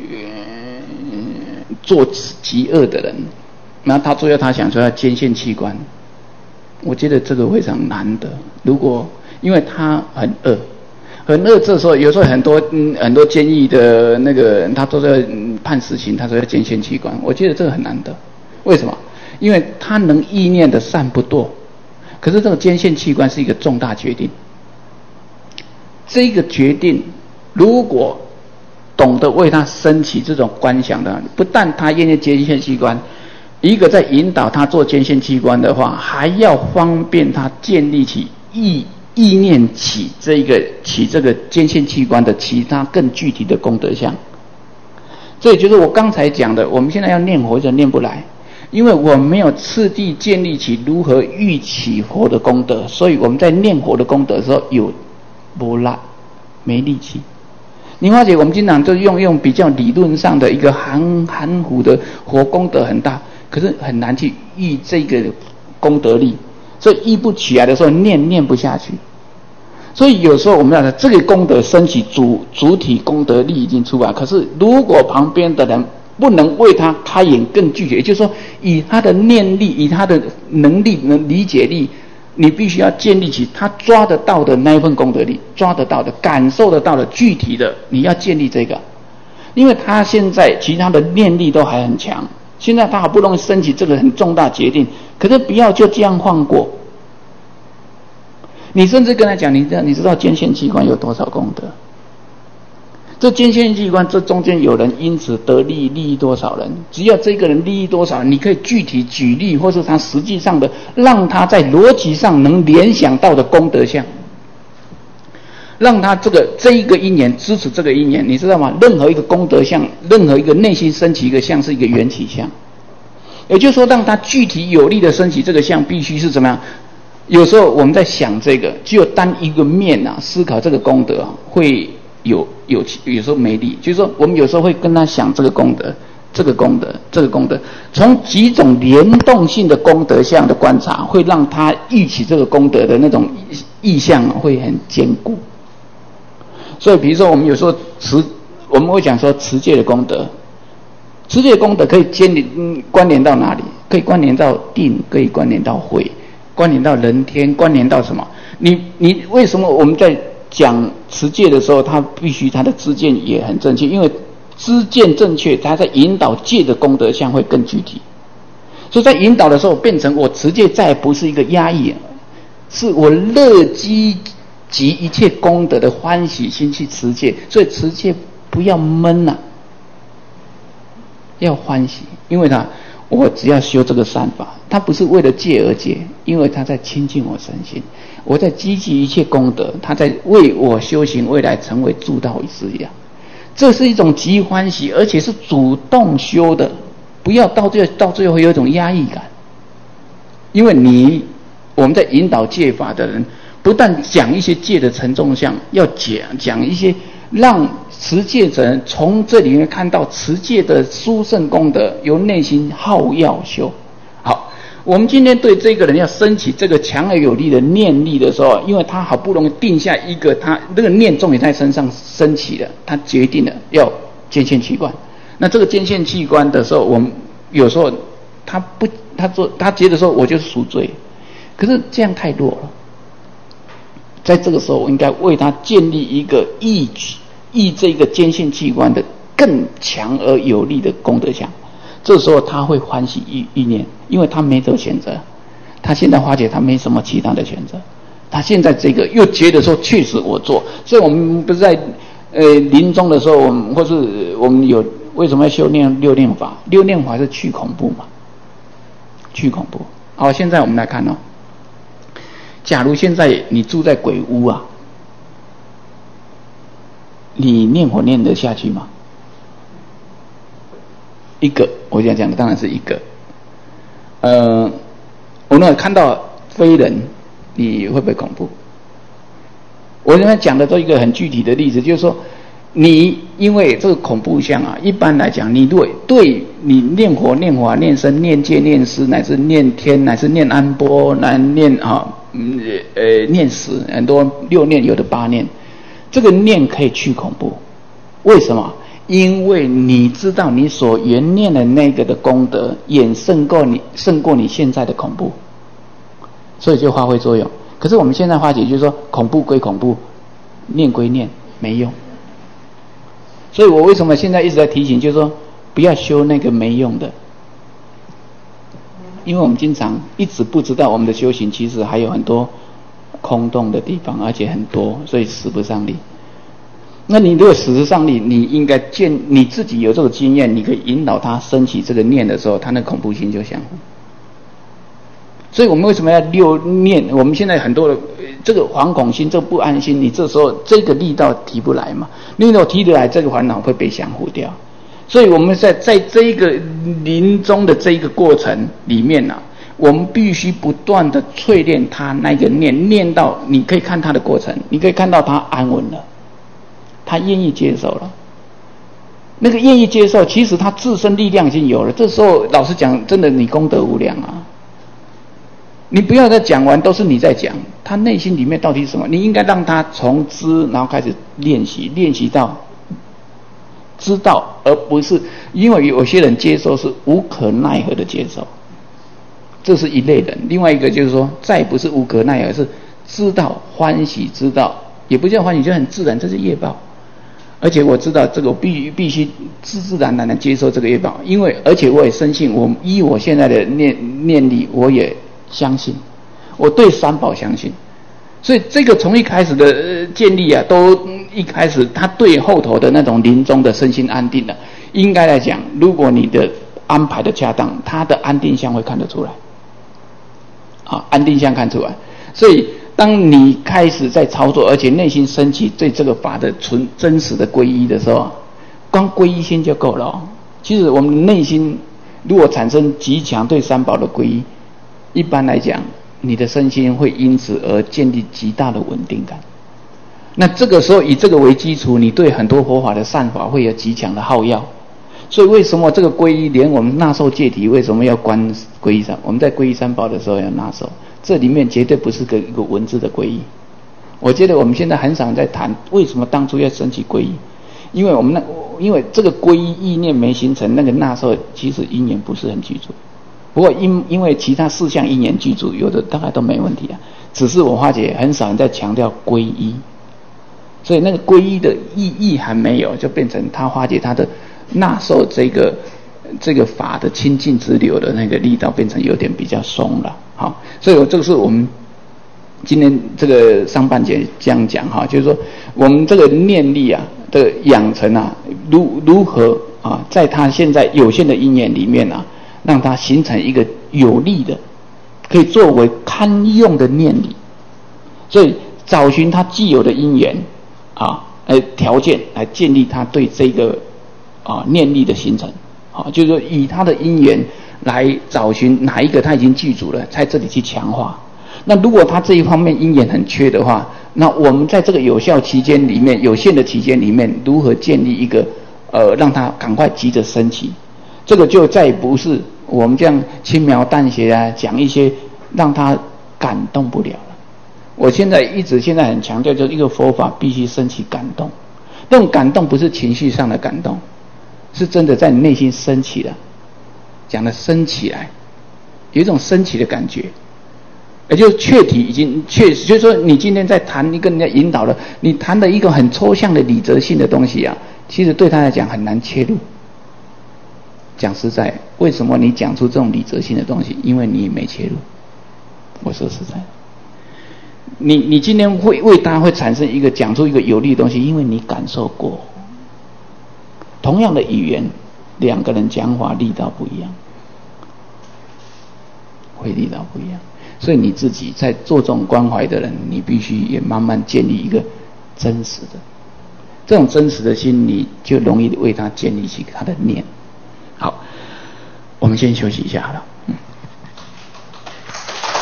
做极恶的人，那他最后他想说要捐献器官，我觉得这个非常难得。如果因为他很恶，这时候有时候很多监狱的那个人，他都在判死刑，他说要捐献器官，我觉得这个很难得。为什么？因为他能意念的善不多，可是这个捐献器官是一个重大决定。这个决定，如果懂得为他升起这种观想的，不但他愿意捐献器官，一个在引导他做捐献器官的话，还要方便他建立起意念起这个捐献器官的其他更具体的功德相。这也就是我刚才讲的，我们现在要念佛就念不来，因为我没有次第建立起如何欲起佛的功德，所以我们在念佛的功德的时候有没力，没力气。你发觉我们经常就用比较理论上的一个含糊的佛功德很大，可是很难去忆这个功德力，所以忆不起来的时候念不下去。所以有时候我们要这个功德升起主体功德力已经出来，可是如果旁边的人不能为他开眼更具体，也就是说以他的念力，以他的能力理解力，你必须要建立起他抓得到的那一份功德力，抓得到的感受得到的具体的，你要建立这个。因为他现在其他的念力都还很强，现在他好不容易升起这个很重大决定，可是不要就这样放过。你甚至跟他讲，你知道捐献器官有多少功德？这捐献器官这中间有人因此得利益多少人？只要这个人利益多少人，你可以具体举例，或是他实际上的让他在逻辑上能联想到的功德相，让他这一个因缘支持这个因缘，你知道吗？任何一个功德相，任何一个内心升起一个相，是一个缘起相。也就是说，让他具体有力的升起这个相，必须是怎么样？有时候我们在想这个，只有单一个面思考这个功德会有时候没力。就是说，我们有时候会跟他想这个功德，从几种联动性的功德相的观察，会让他忆起这个功德的那种意象会很坚固。所以比如说我们有时候我们会讲说持戒的功德，持戒的功德可以关联到哪里？可以关联到定，可以关联到慧，关联到人天，关联到什么？你为什么我们在讲持戒的时候，他必须他的知见也很正确，因为知见正确，他在引导戒的功德相会更具体。所以在引导的时候，变成我持戒再不是一个压抑，是我乐积集一切功德的欢喜心去持戒。所以持戒不要闷要欢喜，因为我只要修这个善法，他不是为了戒而戒，因为他在亲近我身心，我在积集一切功德，他在为我修行未来成为助道一事样。这是一种极欢喜，而且是主动修的，不要到最后会有一种压抑感。因为我们在引导戒法的人，不但讲一些戒的沉重相，要讲一些让持戒者人从这里面看到持戒的殊胜功德，由内心好要修。好，我们今天对这个人要升起这个强而有力的念力的时候，因为他好不容易定下一个，他这个念终于在身上升起了，他决定了要捐献器官。那这个捐献器官的时候，我们有时候他觉得说我就是赎罪，可是这样太弱了。在这个时候，我应该为他建立一个意这个捐献器官的更强而有力的功德相。这时候他会欢喜意念，因为他没得选择，他现在发觉他没什么其他的选择，他现在这个又觉得说确实我做。所以我们不是在临终的时候，或是我们有为什么要修六念法？六念法是去恐怖嘛，去恐怖。好，现在我们来看假如现在你住在鬼屋你念佛念得下去吗？我想讲的当然是一个。 我那看到非人，你会不会恐怖？我这边讲的都一个很具体的例子，就是说，你因为这个恐怖相啊，一般来讲，你如果对你念佛、念法、念僧、念戒、念施，乃至念天，乃至念安波，乃念念死，很多6念，有的8念，这个念可以去恐怖。为什么？因为你知道你所缘念的那个的功德远胜过你现在的恐怖，所以就发挥作用。可是我们现在化解就是说，恐怖归恐怖，念归念，没用。所以我为什么现在一直在提醒，就是说不要修那个没用的，因为我们经常一直不知道我们的修行其实还有很多空洞的地方，而且很多，所以使不上力。那你如果使得上力，你应该你自己有这个经验，你可以引导他升起这个念的时候，他那恐怖心就降伏。所以我们为什么要6念？我们现在很多的这个惶恐心、这个不安心，你这时候这个力道提不来嘛？力道提得来，这个烦恼会被降服掉。所以我们在这一个临终的这一个过程里面啊，我们必须不断的淬炼他那个念到你可以看他的过程，你可以看到他安稳了，他愿意接受了。那个愿意接受，其实他自身力量已经有了。这时候老实讲，真的你功德无量啊！你不要再讲完都是你在讲，他内心里面到底是什么？你应该让他从知，然后开始练习到知道，而不是因为有些人接受是无可奈何的接受，这是一类人。另外一个就是说，再不是无可奈何，是知道欢喜，知道也不叫欢喜，就很自然，这是业报。而且我知道这个我必须自然的接受这个业报，因为而且我也深信，我现在的念力，我也相信，我对三宝相信，所以这个从一开始的建立啊，都一开始他对后头的那种临终的身心安定的，应该来讲，如果你的安排的恰当，他的安定相会看得出来，安定相看出来。所以当你开始在操作，而且内心升起对这个法的真实的皈依的时候，光皈依心就够了哦。其实我们内心如果产生极强对三宝的皈依，一般来讲，你的身心会因此而建立极大的稳定感。那这个时候以这个为基础，你对很多佛法的善法会有极强的耗药。所以为什么这个皈依，连我们纳受戒体为什么要观皈依三？我们在皈依三宝的时候要纳受，这里面绝对不是一个文字的皈依。我觉得我们现在很少在谈为什么当初要升起皈依，因为这个皈依意念没形成，那个纳受其实因缘不是很具足。不过因为其他4项因缘具足，有的大概都没问题啊。只是我发觉很少人在强调皈依，所以那个皈依的意涵没有，就变成他发觉他的纳受这个法的清净之流的那个力道变成有点比较松了。好，所以这个是我们今天这个上半节这样讲哈，就是说我们这个念力啊的养成啊，如何啊，在他现在有限的因缘里面啊，让它形成一个有力的，可以作为堪用的念力。所以找寻他既有的因缘条件来建立他对这个念力的形成。就是说以他的因缘来找寻哪一个他已经具足了，在这里去强化。那如果他这一方面因缘很缺的话，那我们在这个有效期间里面，有限的期间里面，如何建立一个让他赶快急着升起？这个就再不是我们这样轻描淡写啊，讲一些让他感动不了了。我现在很强调，就是一个佛法必须升起感动。那种感动不是情绪上的感动，是真的在你内心升起了，讲的升起来，有一种升起的感觉。也就是确体已经确实，就是说你今天在谈一个人家引导了，你谈的一个很抽象的理则性的东西啊，其实对他来讲很难切入。讲实在，为什么你讲出这种理则性的东西？因为你没切入。我说实在，你今天会为他会产生讲出一个有力的东西，因为你感受过。同样的语言，两个人讲话力道不一样，会力道不一样。所以你自己在做这种关怀的人，你必须也慢慢建立一个真实的，这种真实的心，你就容易为他建立起他的念。好，我们先休息一下好了。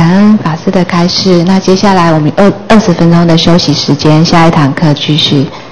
感恩法师的开示。那接下来我们20分钟的休息时间，下一堂课继续。